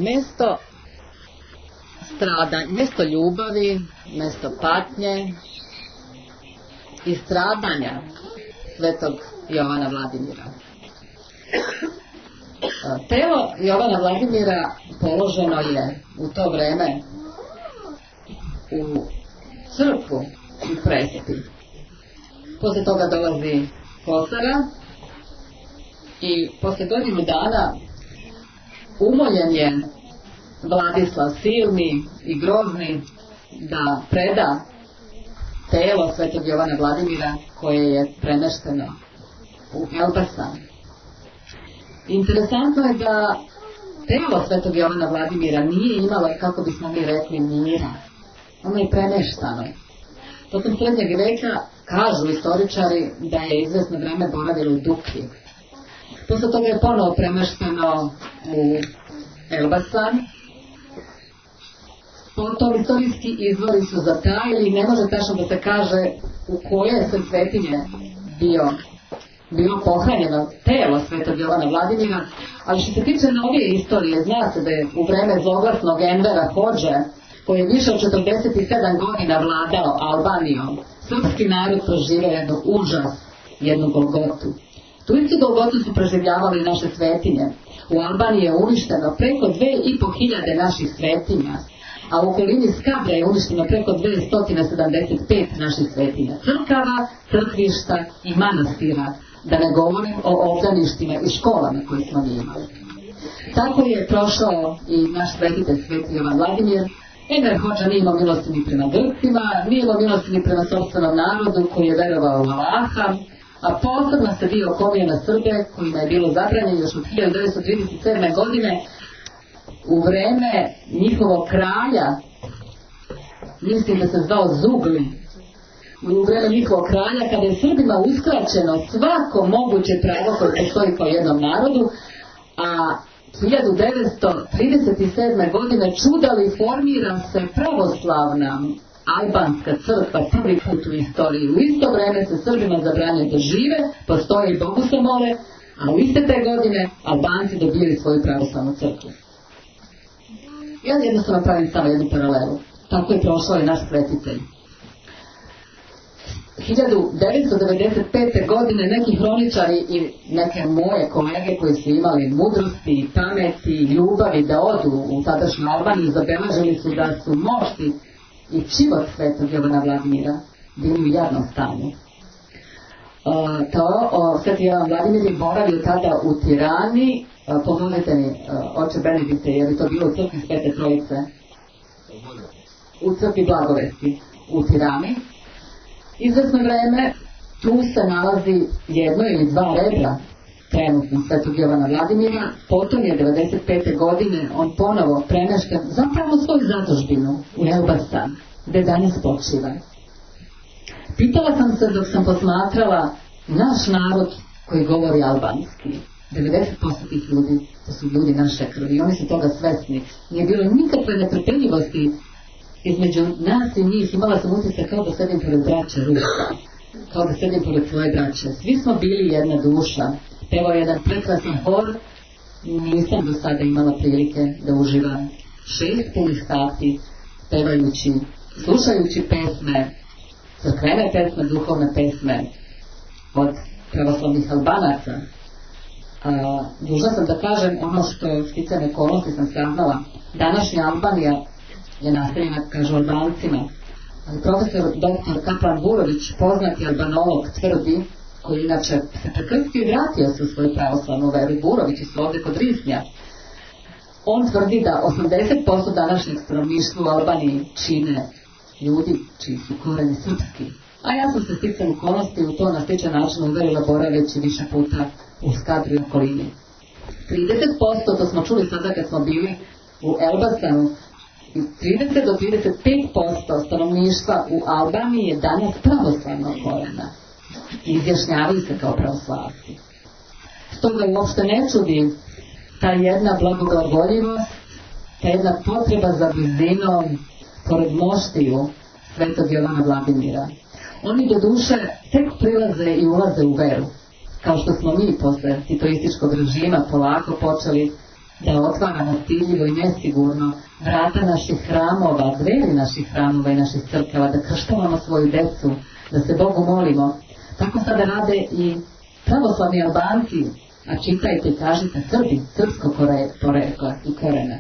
mesto stradanja, mesto ljubavi, mesto patnje i stradanja svetog Jovana Vladimira. Telo Jovana Vladimira položeno je u to vreme u crkvu u Prespi. Posle toga dolazi Kosara i posle godinu dana umoljen je Vladislav Silni i Grozni da preda telo svetog Jovana Vladimira koje je premešteno u Elbasan. Interesantno je da telo svetog Jovana Vladimira nije imalo, kako bismo mi rekli, mira. Ono je premeštano. Tokom srednjeg veka kažu istoričari da je izvesno vreme boravilo u Dukli. Posle toga je ponovo premešteno u Elbasan. Potom istorijski izvori su zatajili i ne može tačno da se kaže u koje se svetinje bilo pohranjeno telo svetog Jovana Vladimira, ali što se tiče novije istorije, zna se da je u vreme zloglasnog Envera Hodže, koji je više od 47 godina vladao Albanijom, srpski narod proživao jednu užas, jednu Golgotu. Tu istu Golgotu su preživljavali naše svetinje. U Albaniji je uništeno preko 2500 naših svetinja, a u okolini Skabra je uništeno preko 275 naših svetinja, crkava, crkvišta i manastira, da ne govorim o obdaništima i školama koje smo imali. Tako je prošao i naš svetitelj sveti Jovan Vladimir. Enver Hodža nije imao milosti ni prema Grcima, nije imao milosti ni prema sopstvenom narodu koji je verovao u Allaha, a posebno se bio okomio na Srbe kojima je bilo zabranjeno još od 1937. godine u vreme njihovog kralja, mislim da se zvao Zugli, u vreme njihovog kralja, kada je Srbima uskraćeno svako moguće pravo koje postoji kao jednom narodu, a 1937. godine čudali formira se pravoslavna albanska crkva prvi put u istoriji. U isto vreme se Srbima zabranjuje da žive, postoje i Bogu se mole, a u iste te godine Albanci dobijaju svoju pravoslavnu crkvu. Ja jednostavno pravim samo jednu paralelu. Tako je prošao i naš svetitelj. 1995. godine neki hroničari i neke moje kolege koji su imali mudrosti, pameti i ljubavi da odu u tadašnju Albaniju, zabeležili su da su mošti i život svetog Jovana Vladimira bili u jadnom stanju. Sveti Jovan Vladimir je boravio tada u Tirani. Pomozite mi, oče Benedikte, je li to bilo u crkvi Svete Trojice? U crkvi Blagovesti u Tirani. Izvesno vreme tu se nalazi jedno ili dva rebra trenutno svetog Jovana Vladimira. Potom je 1995. godine on ponovo premešten zapravo svoju zadužbinu u Elbasan, gde danas počiva. Pitala sam se dok sam posmatrala naš narod koji govori albanski. 90% tih ljudi, to su ljudi naše krvi i oni su toga svesni. Nije bilo nikakve netrpeljivosti između nas i njih. Imala sam utisak kao da sedim pored braće Rusa, kao da sedim pored svoje braće. Svi smo bili jedna duša. Pevao je jedan prekrasan hor. Nisam do sada imala prilike da uživam 6 punih sati pevajući, slušajući pesme, crkvene pesme, duhovne pesme od pravoslavnih Albanaca. Dužna sam da kažem ono što sticajem okolnosti sam saznala. Današnja Albanija je nastavljena, kažu Albancima, ali profesor dr. Kaplan Burović, poznati albanolog, tvrdi, koji inače se prekrstio i vratio se u svoju pravoslavnu veru. Burović su ovdje kod Risnja. On tvrdi da 80% današnjeg stanovništva u Albaniji čine ljudi čiji su koreni srpski. A ja sam se sticajem okolnosti u to na sličan način uverila boraveći više puta u Skadru i okolini. 30%, to smo čuli sada kad smo bili u Elbasanu, 30 do 35% stanovništva u Albaniji je danas pravoslavnog korena. Izjašnjavaju se kao pravoslavci. Stoga uopšte ne čudi ta jedna blagoglagoljivost, ta jedna potreba za blizinom pored moštiju svetog Jovana Vladimira. Oni do duše tek prilaze i ulaze u veru, kao što smo mi posle titoističkog režima polako počeli da otvaramo stidljivo i nesigurno vrata naših hramova, dveri naših hramova i naših crkava, da krštavamo svoju decu, da se Bogu molimo. Tako sada rade i pravoslavni Albanci, a čitajte i kažite Srbi, srpsko porekla i korena.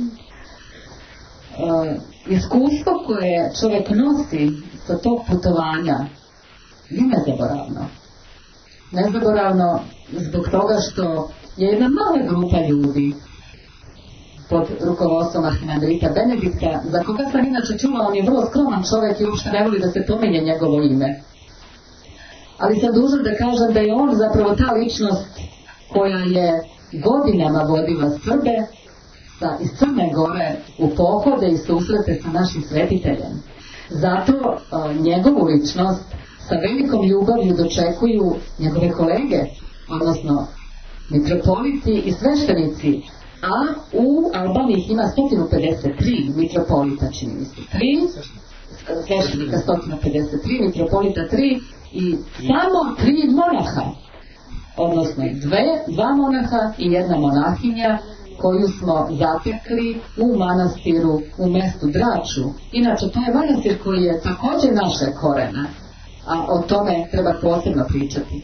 Iskustvo koje čovjek nosi sa tog putovanja je nezaboravno. Nezaboravno zbog toga što je jedna mala grupa ljudi pod rukovodstvom arhimandrita Benedikta, za koga sam inače čula, on je vrlo skroman čovjek i uopšte ne voli da se pominje njegovo ime. Ali sam dužna da kažem da je on zapravo ta ličnost koja je godinama vodila Srbe iz Crne Gore u pohode i susrete sa našim svetiteljem. Zato njegovu ličnost sa velikom ljubavlju dočekuju njegove kolege, odnosno mitropoliti i sveštenici, a u Albaniji ih ima 153 mitropolita, čini mi se 3, sveštenika 153, mitropolita 3 i samo 3 monaha, odnosno 2 monaha i 1 monahinja, koju smo zatekli u manastiru u mestu Draču. Inače, to je manastir koji je također naše korena, a o tome treba posebno pričati.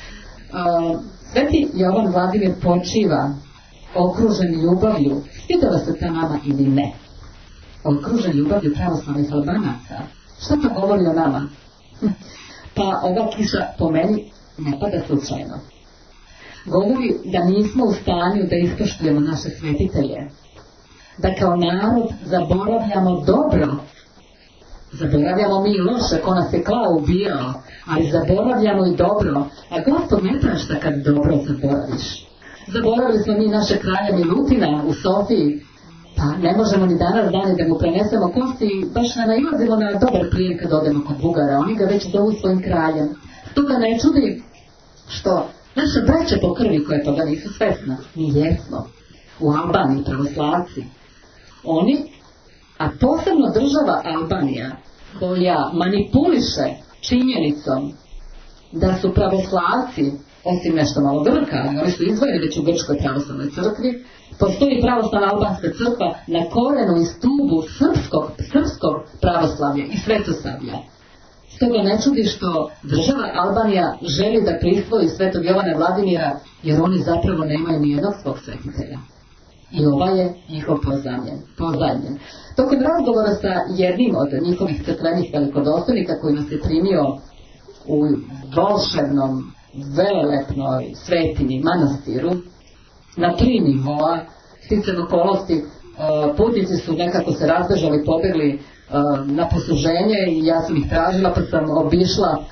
Sveti Jovan Vladimir počiva okružen ljubavlju, svidjela se ta nama ili ne, okružen ljubavlju pravoslavnih Albanaca. Šta to govori o nama? Pa ova kiša po meni ne pada slučajno. Govori da nismo u stanju da ispoštujemo naše svetitelje, da kao narod zaboravljamo dobro. Zaboravljamo mi loše, ko nas je klao, ubijao, ali zaboravljamo i dobro. A Gospod ne prašta kad dobro zaboraviš. Zaboravili smo mi naše kralja Milutina u Sofiji, pa ne možemo ni danas dani da mu prenesemo kosti i baš ne nailazimo na dobar prijem kad odemo kod Bugara. Oni ga već zovu svojim kraljem. Toga ne čudi što naše braće po krvi koje toga nisu svesna, mi jesmo. U Albaniji pravoslavci. Oni, a posebno država Albanija, koja manipuliše činjenicom da su pravoslavci, osim nešto malo Grka, oni su izdvojeni već u Grčkoj pravoslavnoj crkvi, postoji pravoslavna albanska crkva na korenu i stubu srpskog pravoslavlja i svetosavlja. Stoga ne čudi što država Albanija želi da prisvoji svetog Jovana Vladimira, jer oni zapravo nemaju ni jednog svog svetitelja. I ovaj je njihov pozajmljen. Tokom razgovora sa jednim od njihovih crkvenih velikodostojnika koji nas je primio u volšebnom, velelepnoj svetinji manastiru na 3 nivoa, sticam okolnosti, putnici su nekako se razbežali, pobegli na posluženje i ja sam ih tražila, pa sam obišla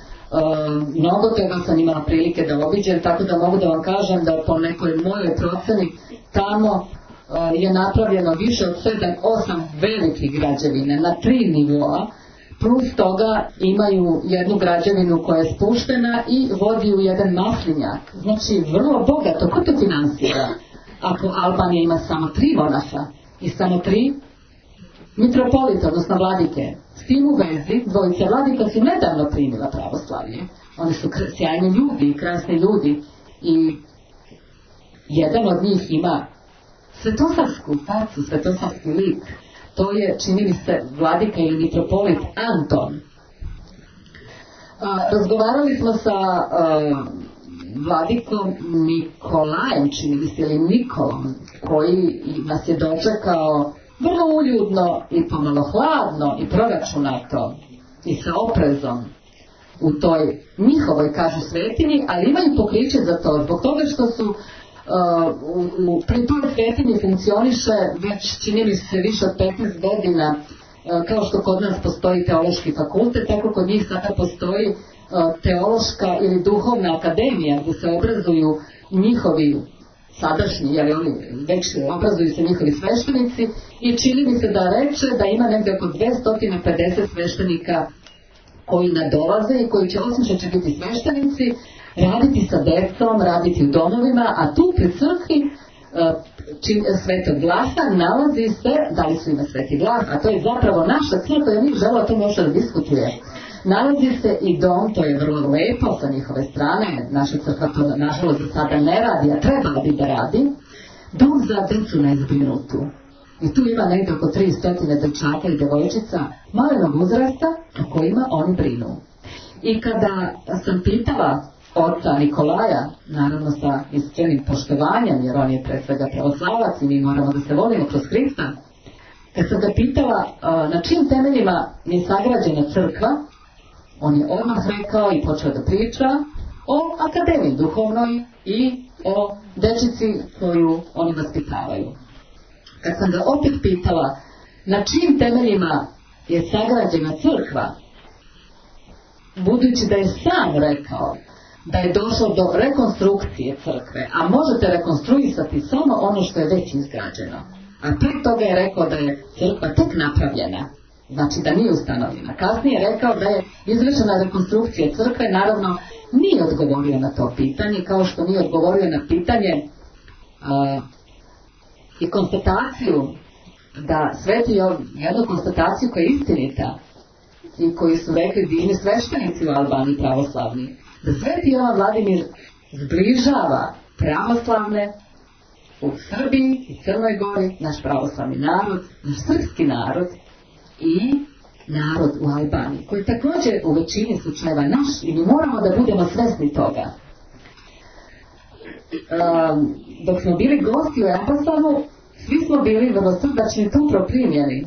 mnogo toga sam imala prilike da obiđem, tako da mogu da vam kažem da po nekoj mojoj proceni tamo je napravljeno više od 7-8 velikih građevina na 3 nivoa, plus toga imaju jednu građevinu koja je spuštena i vodi u jedan maslinjak. Znači vrlo bogato. Ko to finansira? Ako Albanija ima samo 3 monaha i samo 3 mitropolita, odnosno vladike. S tim u vezi, dvojice vladika su nedavno primila pravoslavlje. Oni su sjajni ljudi, krasni ljudi i jedan od njih ima svetosavsku facu, svetosavski lik. To je, čini mi se, vladika ili mitropolit Anton. Razgovarali smo sa vladikom Nikolajem, čini mi se, ili Nikolom, koji nas je dočekao vrlo uljudno i pomalo hladno i proračunato i sa oprezom u toj njihovoj, kažu, svetini, ali imaju pokriće za to, zbog toga što su pri toj svetinji funkcioniše već, čini mi se, više od 15 godina, kao što kod nas postoji teološki fakultet, tako kod njih sada postoji teološka ili duhovna akademija gdje se obrazuju njihovi sadašnji, jer oni već obrazuju se njihovi sveštenici i čini mi se da reče da ima negdje oko 250 sveštenika koji nadolaze i koji će, osim što će biti sveštenici, raditi sa decom, raditi u domovima, a tu pri crkvi Svetog Glasa nalazi se, da li su ima Sveti Glas, a to je zapravo naša crkva, ja njih žela to možda da diskutuje. Nalazi se i dom, to je vrlo lepo sa njihove strane, naša crkva to nažalost do sada ne radi, a trebala bi da radi. dom za decu nezbrinutu. I tu ima negdje oko 300 dečaka i devojčica malenog uzrasta o kojima oni brinu. I kada sam pitala oca Nikolaja, naravno sa iskrenim poštovanjem, jer on je pre svega pravoslavac i mi moramo da se volimo kroz Hrista, kad sam ga pitala na čijim temeljima je sagrađena crkva, on je odmah rekao i počeo da priča o akademiji duhovnoj i o dečici koju oni vaspitavaju. Kad sam ga opet pitala na čijim temeljima je sagrađena crkva, budući da je sam rekao da je došlo do rekonstrukcije crkve, a možete rekonstruisati samo ono što je već izgrađeno. A pre toga je rekao da je crkva tek napravljena, znači da nije ustanovljena. Kasnije je rekao da je izvršena rekonstrukcija crkve, naravno nije odgovorio na to pitanje, kao što nije odgovorio na pitanje i konstataciju da sveti jednu konstataciju koja je istinita i koji su rekli divni sveštenici u Albaniji pravoslavni, da sveti Jovan Vladimir zbližava pravoslavne u Srbiji i Crnoj Gori, naš pravoslavni narod, naš srpski narod i narod u Albaniji, koji također u većini slučajeva naš i mi moramo da budemo svesni toga. Dok smo bili gosti u Elbasanu, svi smo bili vrlo srdačni tu proprimljeni.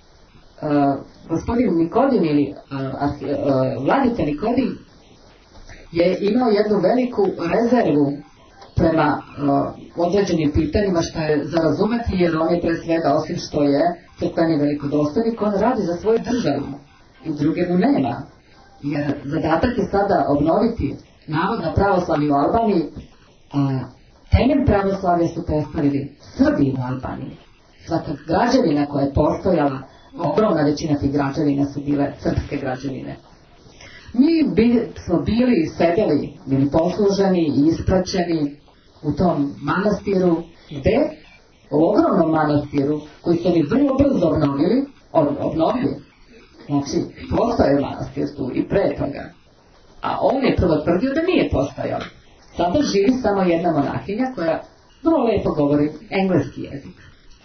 Gospodin Nikodim ili vladika Nikodim je imao jednu veliku rezervu prema određenim pitanjima, što je za razumeti, jer on je pre svega, osim što je crkveni velikodostojnik, on radi za svoju državu i druge mu nema. Jer zadatak je sada obnoviti navodno pravoslavlje u Albaniji, a temelj pravoslavlja su postavili Srbi u Albaniji. Svaka građevina koja je postojala, ogromna većina tih građevina su bile srpske građevine. Mi smo bili sedeli, bili posluženi i ispraćeni u tom manastiru, gde, u ogromnom manastiru, koji su oni vrlo brzo obnovili. Znači, postoje manastir tu i pre toga. A on je prvo tvrdio da nije postojao. Sada živi samo jedna monahinja koja vrlo lepo govori engleski jezik.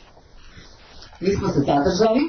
Mi smo se zadržali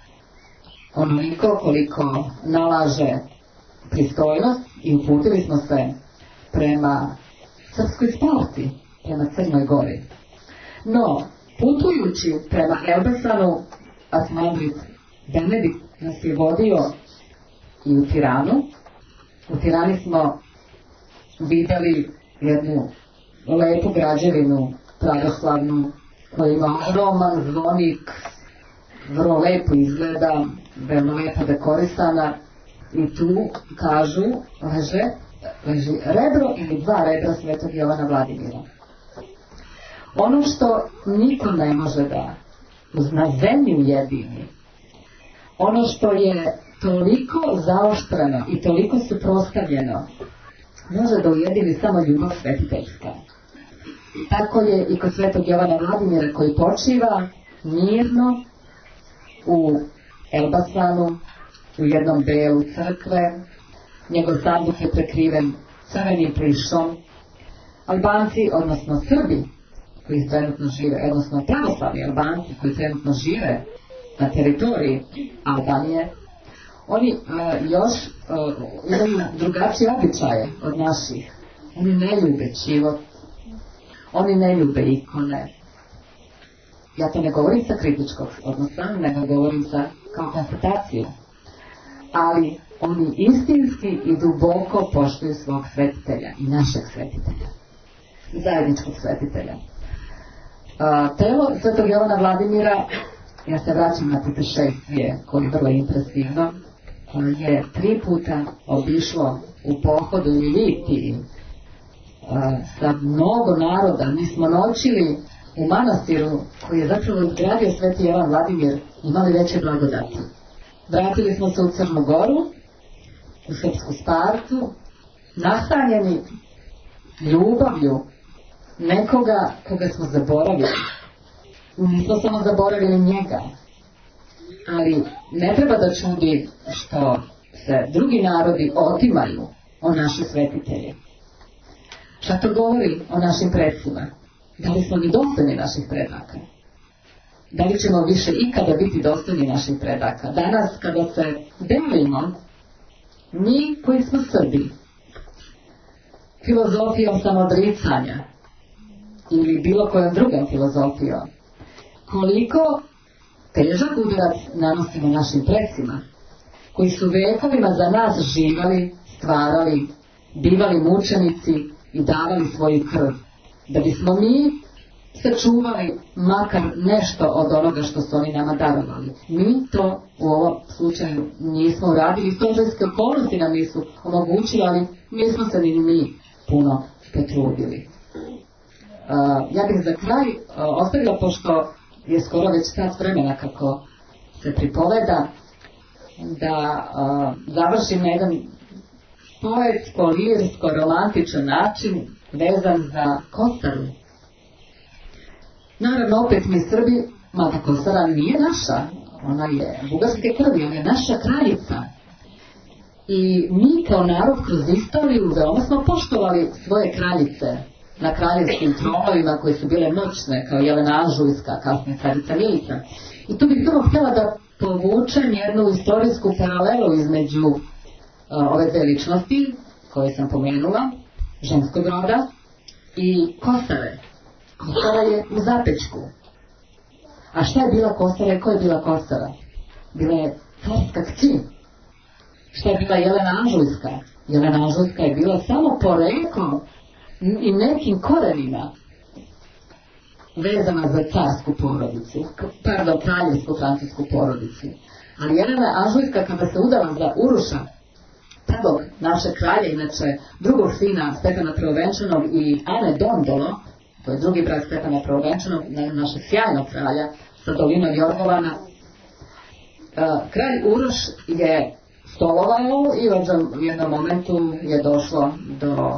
onoliko koliko nalaže pristojnost i uputili smo se prema Srpskoj Sparti, prema Crnoj Gori. No, putujući prema Elbasanu, Asmandrit Benedikt nas je vodio i u Tiranu. U Tirani smo vidjeli jednu lepu građevinu pravoslavnu koja ima ogroman zvonik, vrlo lepo izgleda, veoma lepo dekorisana i tu kažu leži rebro ili dva rebra svetog Jovana Vladimira. Ono što niko ne može da na zemlji ujedini, ono što je toliko zaoštreno i toliko suprotstavljeno, može da ujedini samo ljubav svetiteljska. Tako je i kod svetog Jovana Vladimira, koji počiva mirno u Elbasanu, u jednom delu crkve. Njegov sanduk je prekriven crvenim plišom. Albanci, odnosno Srbi, koji trenutno žive, odnosno pravoslavni Albanci koji trenutno žive na teritoriji Albanije, oni još imaju drugačije običaje od naših. Oni ne ljube život, oni ne ljube ikone. Ja to ne govorim sa kritičkog odnosa, nego govorim kao konstataciju. Ali oni istinski i duboko poštuju svog svetitelja i našeg svetitelja, zajedničkog svetitelja. Telo svetog Jovana Vladimira, ja se vraćam na putešestvije koje je vrlo impresivno, je 3 puta obišlo u pohodu u Litiji sa mnogo naroda. Mi smo noćili u manastiru koji je zapravo izgradio sveti Jovan Vladimir, imali veće blagodati. Vratili smo se u Crnu Goru, u Srpsku Spartu, nahranjeni ljubavlju nekoga koga smo zaboravili. Nismo samo zaboravili njega, ali ne treba da čudi što se drugi narodi otimaju o naše svetitelje. Šta to govori o našim predsima? Da li smo mi dostojni naših predaka? Da li ćemo više ikada biti dostojni naših predaka? Danas kada se delimo, mi koji smo Srbi, filozofijom samodricanja ili bilo kojom drugom filozofijom, koliko težak udarac nanosimo našim predsima, koji su vekovima za nas živali, stvarali, bivali mučenici i davali svoju krv, da bismo mi sačuvali makar nešto od onoga što su oni nama darovali. Mi to u ovom slučaju nismo uradili, istorijske okolnosti nam nisu omogućili, ali nismo se ni mi puno potrudili. Ja bih za kraj ostavila, pošto je skoro već sat vremena kako se pripoveda, da završim na jedan poetsko, lirsko, romantičan način vezan za Kosaru. Naravno, opet mi Srbi, mada Kosara nije naša, ona je bugarske krvi, ona je naša kraljica. I mi kao narod kroz istoriju veoma smo poštovali svoje kraljice na kraljevskim tronovima koje su bile moćne, kao Jelena Anžujska, kasnije kraljica Milica. I tu bih prvo htjela da povučem jednu istorijsku paralelu između ove dve ličnosti koje sam pomenula, ženskog roda i Kosare. Kosara je u Zapečku. A šta je bila Kosara i ko je bila Kosara? Bila je carska kći. Šta je bila Jelena Anžujska? Jelena Anžujska je bila samo poreklom i nekim korenima vezana za carsku porodicu, kraljevsku francusku porodicu. Ali Jelena Anžujska, kada se udala za Uroša, prvog naše kralja, inače drugog sina Stefana Prvovenčanog i Ane Dondolo, to je drugi brat Stefana Prvovenčanog, našeg sjajnog kralja sa dolinom Jorgovana, kralj Uroš je stolovao i u jednom momentu je došlo do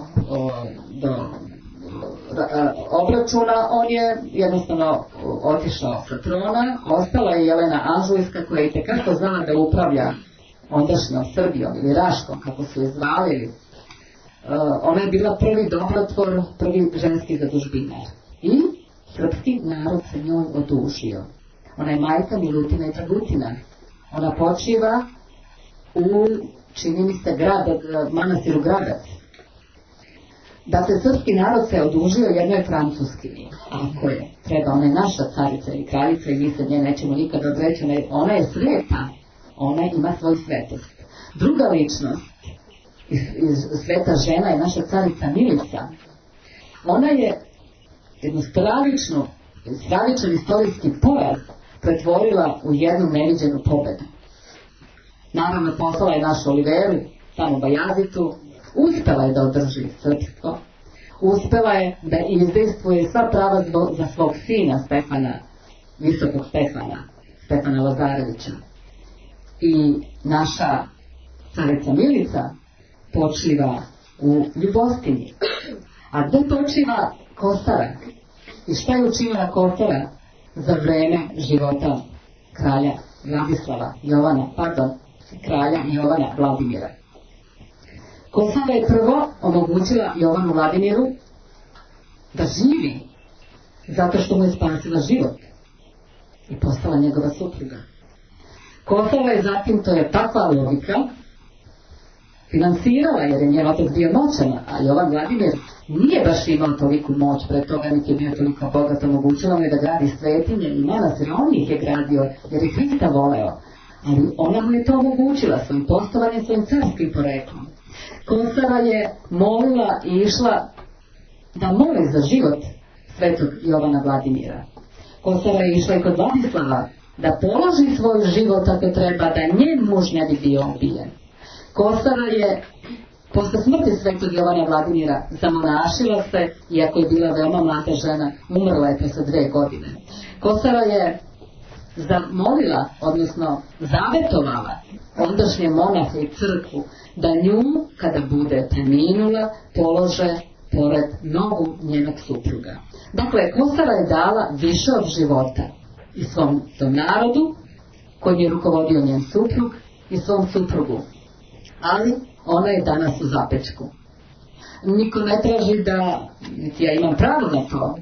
obračuna. On je jednostavno otišao sa trona, ostala je Jelena Anžujska, koja je itekako znala da upravlja ondašnjom Srbijom ili Raškom, kako su je zvali. Ona je bila prvi dobrotvor, prvi ženski zadužbinar. I srpski narod se njoj odužio. Ona je majka Milutina i Dragutina. Ona počiva u, čini mi se, manastiru Gradac. Dakle, srpski narod se odužio jednoj Francuskinji. Ako je treba, ona je naša carica ili kraljica i mi se nje nećemo nikada odreći. Ona je sveta, ona ima svoju svetost. Druga ličnost iz sveta žena je naša carica Milica. Ona je jednu stravičan istorijski poraz pretvorila u jednu neviđenu pobedu. Naravno, poslala je našu Oliveru, tamo Bajazitu, uspela je da održi srpstvo, uspela je da izdejstvuje sva prava za svog sina Stefana, visokog Stefana Lazarevića. I naša carica Milica počiva u Ljubostinji. A gde počiva Kosara? I šta je učinila Kosara za vreme života kralja Jovana Vladimira? Kosara je prvo omogućila Jovanu Vladimiru da živi zato što mu je spasila život i postala njegova supruga. Kosara je zatim, to je takva logika, finansirala, jer je njen otac bio moćan, a Jovan Vladimir nije baš imao toliku moć, pre toga niti je bio toliko bogat, omogućila mu je da gradi svetinje i manastir, on ih je gradio jer je Hrista voleo, ali ona mu je to omogućila svojim postovanjem, svojim carskim poreklom. Kosara je molila i išla da moli za život svetog Jovana Vladimira. Kosara je išla i kod Vladislava da položi svoj život ako treba, da njen muž ne bi bio ubijen. Kosara je posle smrti svetog Jovana Vladimira zamonašila se, iako je bila veoma mlada žena, umrla je posle 2 godine. Kosara je zamolila, odnosno zavetovala ondašnje monahe i crkvu da nju, kada bude preminula, polože pored nogu njenog supruga. Dakle, Kosara je dala više od života i svom narodu, kojim je rukovodio njen suprug, i svom suprugu. Ali ona je danas u Zapečku. Niko ne traži da, niti ja imam pravo na to,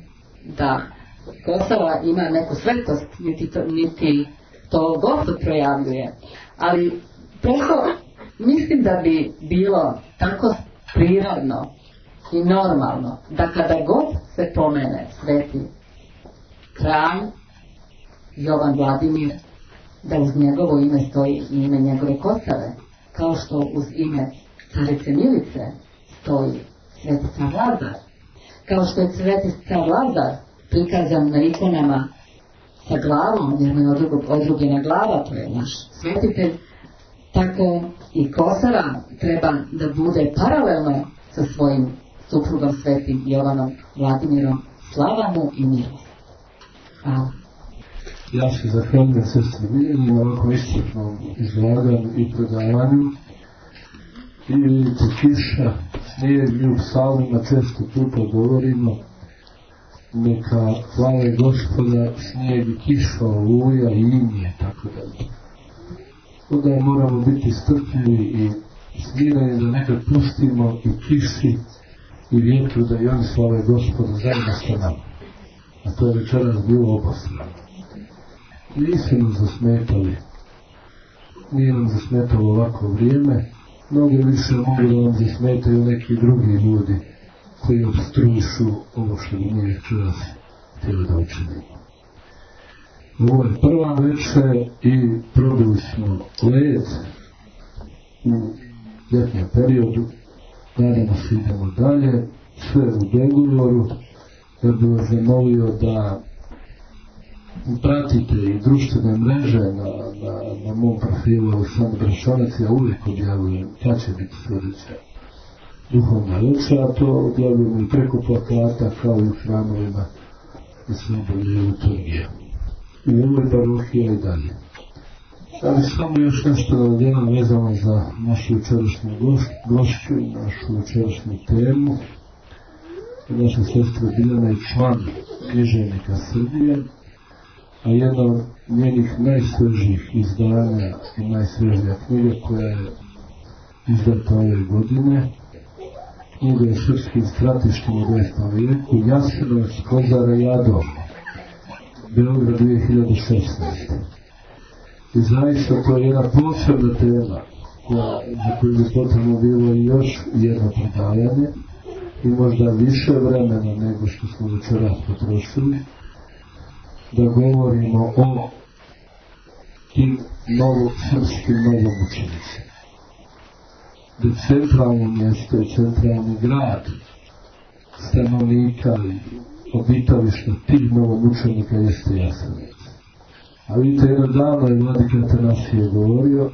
da Kosova ima neku svetost, niti to Gospod projavljuje. Ali preko mislim da bi bilo tako prirodno i normalno da kada god se pomene sveti kralj Jovan Vladimir, da uz njegovo ime stoji i ime njegove Kosave, kao što uz ime carice Milice stoji sveti car Lazar, kao što je sveti car Lazar prikazan na ikonama sa glavom, jer mu je odrubljena glava, to je naš svetitelj, tako i Kosava treba da bude paralelno sa svojim suprugom svetim Jovanom Vladimirom. Slava mu i miru. Hvala. Ja se zahvaljujem sestri Biljani na ovako iscrpnom izlaganju i predavanju. I vidite, kiša, snijeg, mi u psalmima često puta govorimo, neka hvale Gospoda, snijeg i kiša, oluja i inje, tako da. Onda moramo biti strpljivi i smireni da nekad pustimo i kiši i vjetru da i oni slave Gospoda zajedno sa nama. A to je večeras bilo obostrano. Nisu nam zasmetali. Nije nam zasmetalo ovako vrijeme. Mnogo više mogu da vam zasmetaju neki drugi ljudi koji obstruišu ovo što bi nije večeras htjeli da učinimo. Ovo je prva večer i probili smo led u ljetnjem periodu. Nadamo se idemo dalje, sve u dogovoru. Ja bih vas zamolio da pratite i društvene mreže na mom profilu Aleksandar Brašanac. Ja uvijek objavljujem kada će biti sljedeća duhovna večer, a to objavljujem i preko plakata kao i u hramovima i sve bolje liturgije. I ovoj parohije i dalje. Ali samo još nešto da odjedno vezano za našu večerašnju gošću i našu večerašnju temu. Naša sestra Biljana je član književnika Srbije, a jedna od njenih najsvežijih izdanja i najsvežija knjiga koja je izdata ove godine, knjiga je srpskim stratištima u 19. vijeku, Jasenovac, Kozara i Adolf, Beograd 2016. I zaista to je jedna posebna tema za koju bi potrebno bilo i još jedno predavanje i možda više vremena nego što smo večeras potrošili, da govorimo o tim srpskim novomučenicima. Da centralno mjesto i centralni grad stanovnika i obitališta tih novomučenika jeste Jasenovac. A vidite, jedan davno je vladika Atanasije govorio,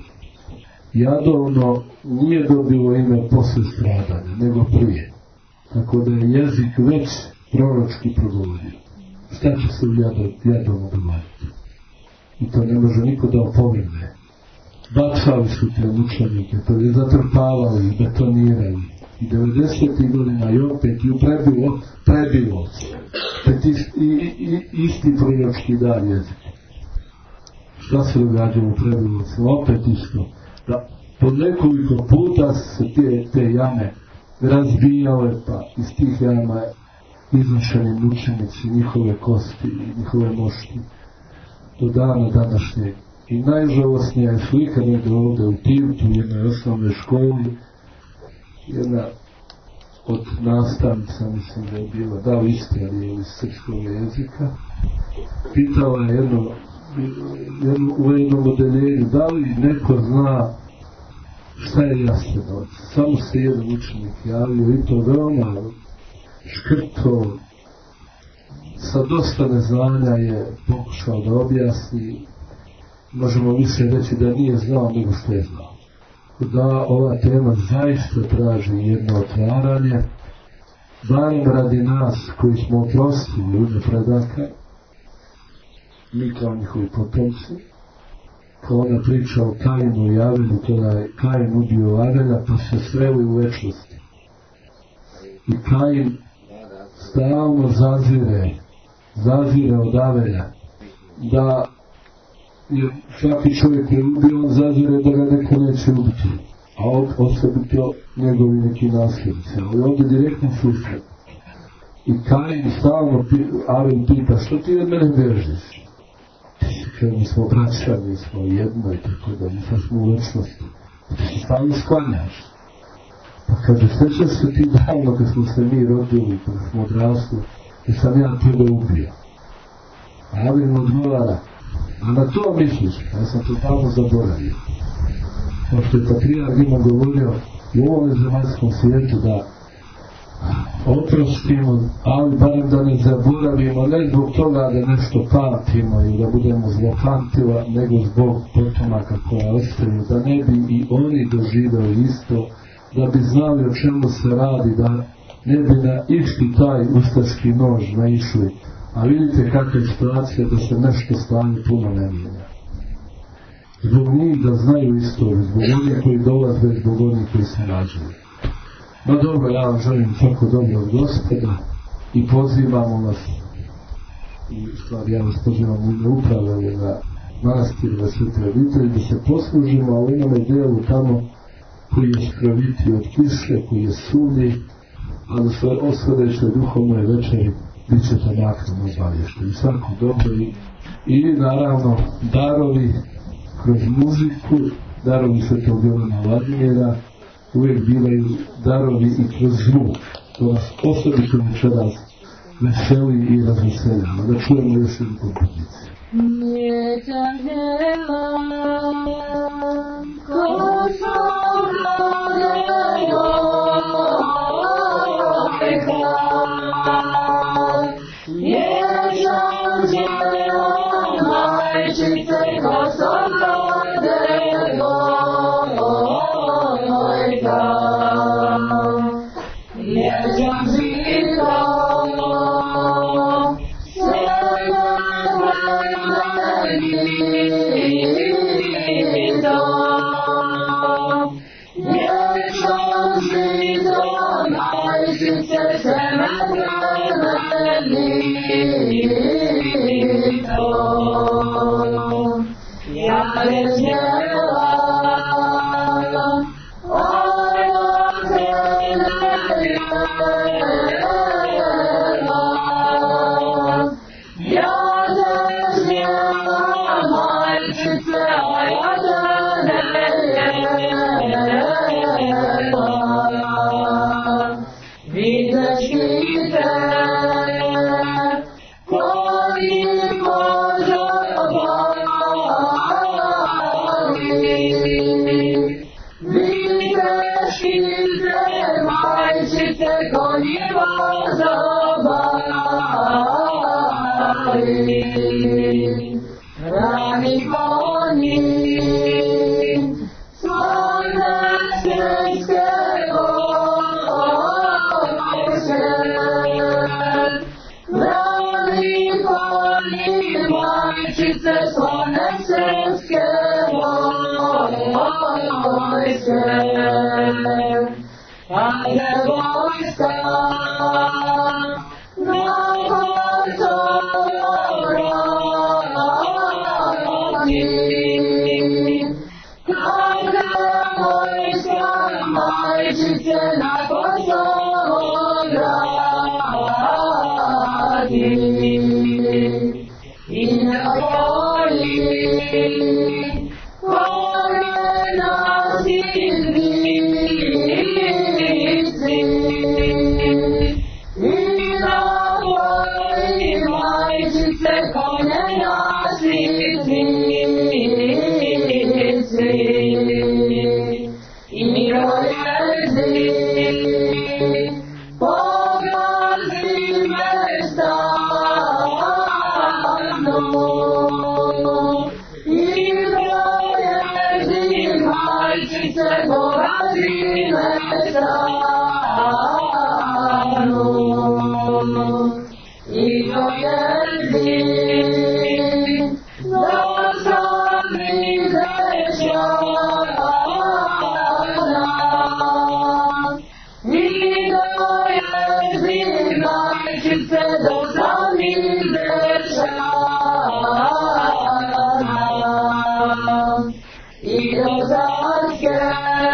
Jadovno nije dobilo ime posle stradanja, nego prije. Tako da je jezik već proročki progovorio. Šta će se u Jadovnu dogoditi? I to ne može niko da opovrgne. Bacali su te mučenike, to je zatrpavali i betonirali. I 90. godina i opet i u Prebilovci. Isti proročki dar jezik. Šta se događalo u Prebilovcima? Opet isto. Da po nekoliko puta se te jame razbijale, pa iz tih jama iznošeni mučenici, njihove kosti i njihove mošti do dana današnjeg. I najžalosnija je slika negdje ovdje u Tivtu, u jednoj osnovnoj školi, jedna od nastavnica, mislim da je bila, da li istorije ili srpskog jezika, pitala je u jednom odeljenju, da li neko zna šta je Jasenovac. Samo se jedan učenik javio i to veoma škrto, sa dosta neznanja je pokušao da objasni. Možemo više reći da nije znao nego što je znao. Da ova tema zaista traži jedno otvaranje, barem radi nas koji smo oprostili u ime predaka, mi kao njihovi potomci, kao ona priča o Kainu i Avelu, kada je Kain ubio Avela, pa se sreli u večnosti. I Kain stalno zazire od Avela, da je svaki čovjek je ubio, on zazire da ga neko neće ubiti, a osobito njegovi neki nasljednici. Ali ovdje direktno susret. I Kain stalno Aven pita, što ti od mene bežiš? Mi smo braća, mi smo jedno i tako da, mi sad smo u večnosti. Ti se stalno sklanjaš. Pa kaže, sjećaš se ti davno kad smo se mi rodili, kad smo odrasli, i sam ja tebe ubio. A Aven mu odgovara, a na to misliš? Ja sam to tamo zaboravio. Kao što je patrijarh ima govorio u ovom zemaljskom svijetu da oprostimo, ali barem da ne zaboravimo, ne zbog toga da nešto pamtimo i da budemo zlopamtiva, nego zbog potomaka koja ostaju, da ne bi i oni doživjeli isto, da bi znali o čemu se radi, da ne bi na isti taj ustaški nož naišli. A vidite kakva je situacija da se nešto stanje puno ne mijenja. Zbog njih da znaju istoriju, zbog onih koji dolaze, zbog onih koji se rađaju. No dobro, ja vam želim svako dobro od Gospoda i pozivamo vas, i stvari ja vas pozivam u ime uprave ovoga manastira Svete obitelji, da se poslužimo u onome delu tamo koji je skrovitiji od kiše, koji je sudi, a da sve o sljedećoj duhovnoj večeri bit ćete nakon obavješteni. Svako dobro i naravno darovi kroz muziku, darovi Svetog Jovana Vladimira, uvijek bivaju darovi i kroz zvuk. To nas osobito večeras veseli i razveseljamo. Da čujemo još jednu kompoziciju.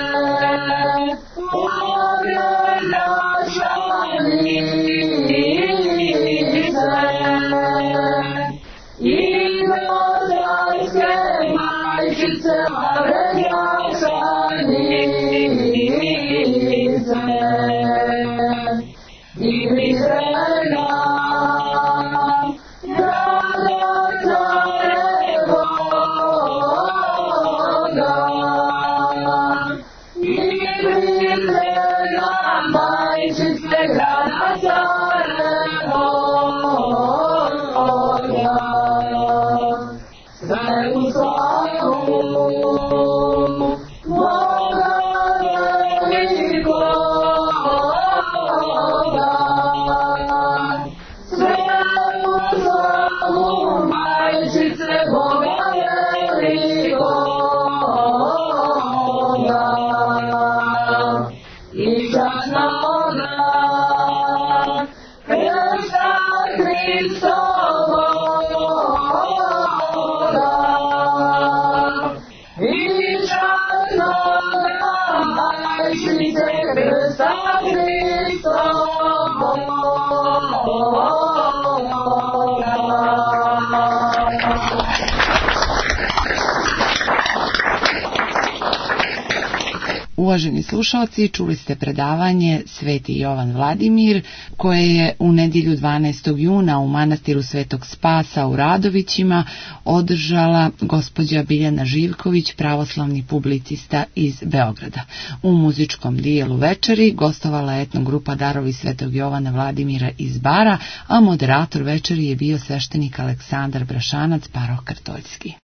Amen. Uvaženi slušalci, čuli ste predavanje Sveti Jovan Vladimir, koje je u nedjelju 12. juna u manastiru Svetog Spasa u Radovićima održala gospođa Biljana Živković, pravoslavni publicista iz Beograda. U muzičkom dijelu večeri gostovala je etnogrupa Darovi Svetog Jovana Vladimira iz Bara, a moderator večeri je bio sveštenik Aleksandar Brašanac, paroh Krtoljski.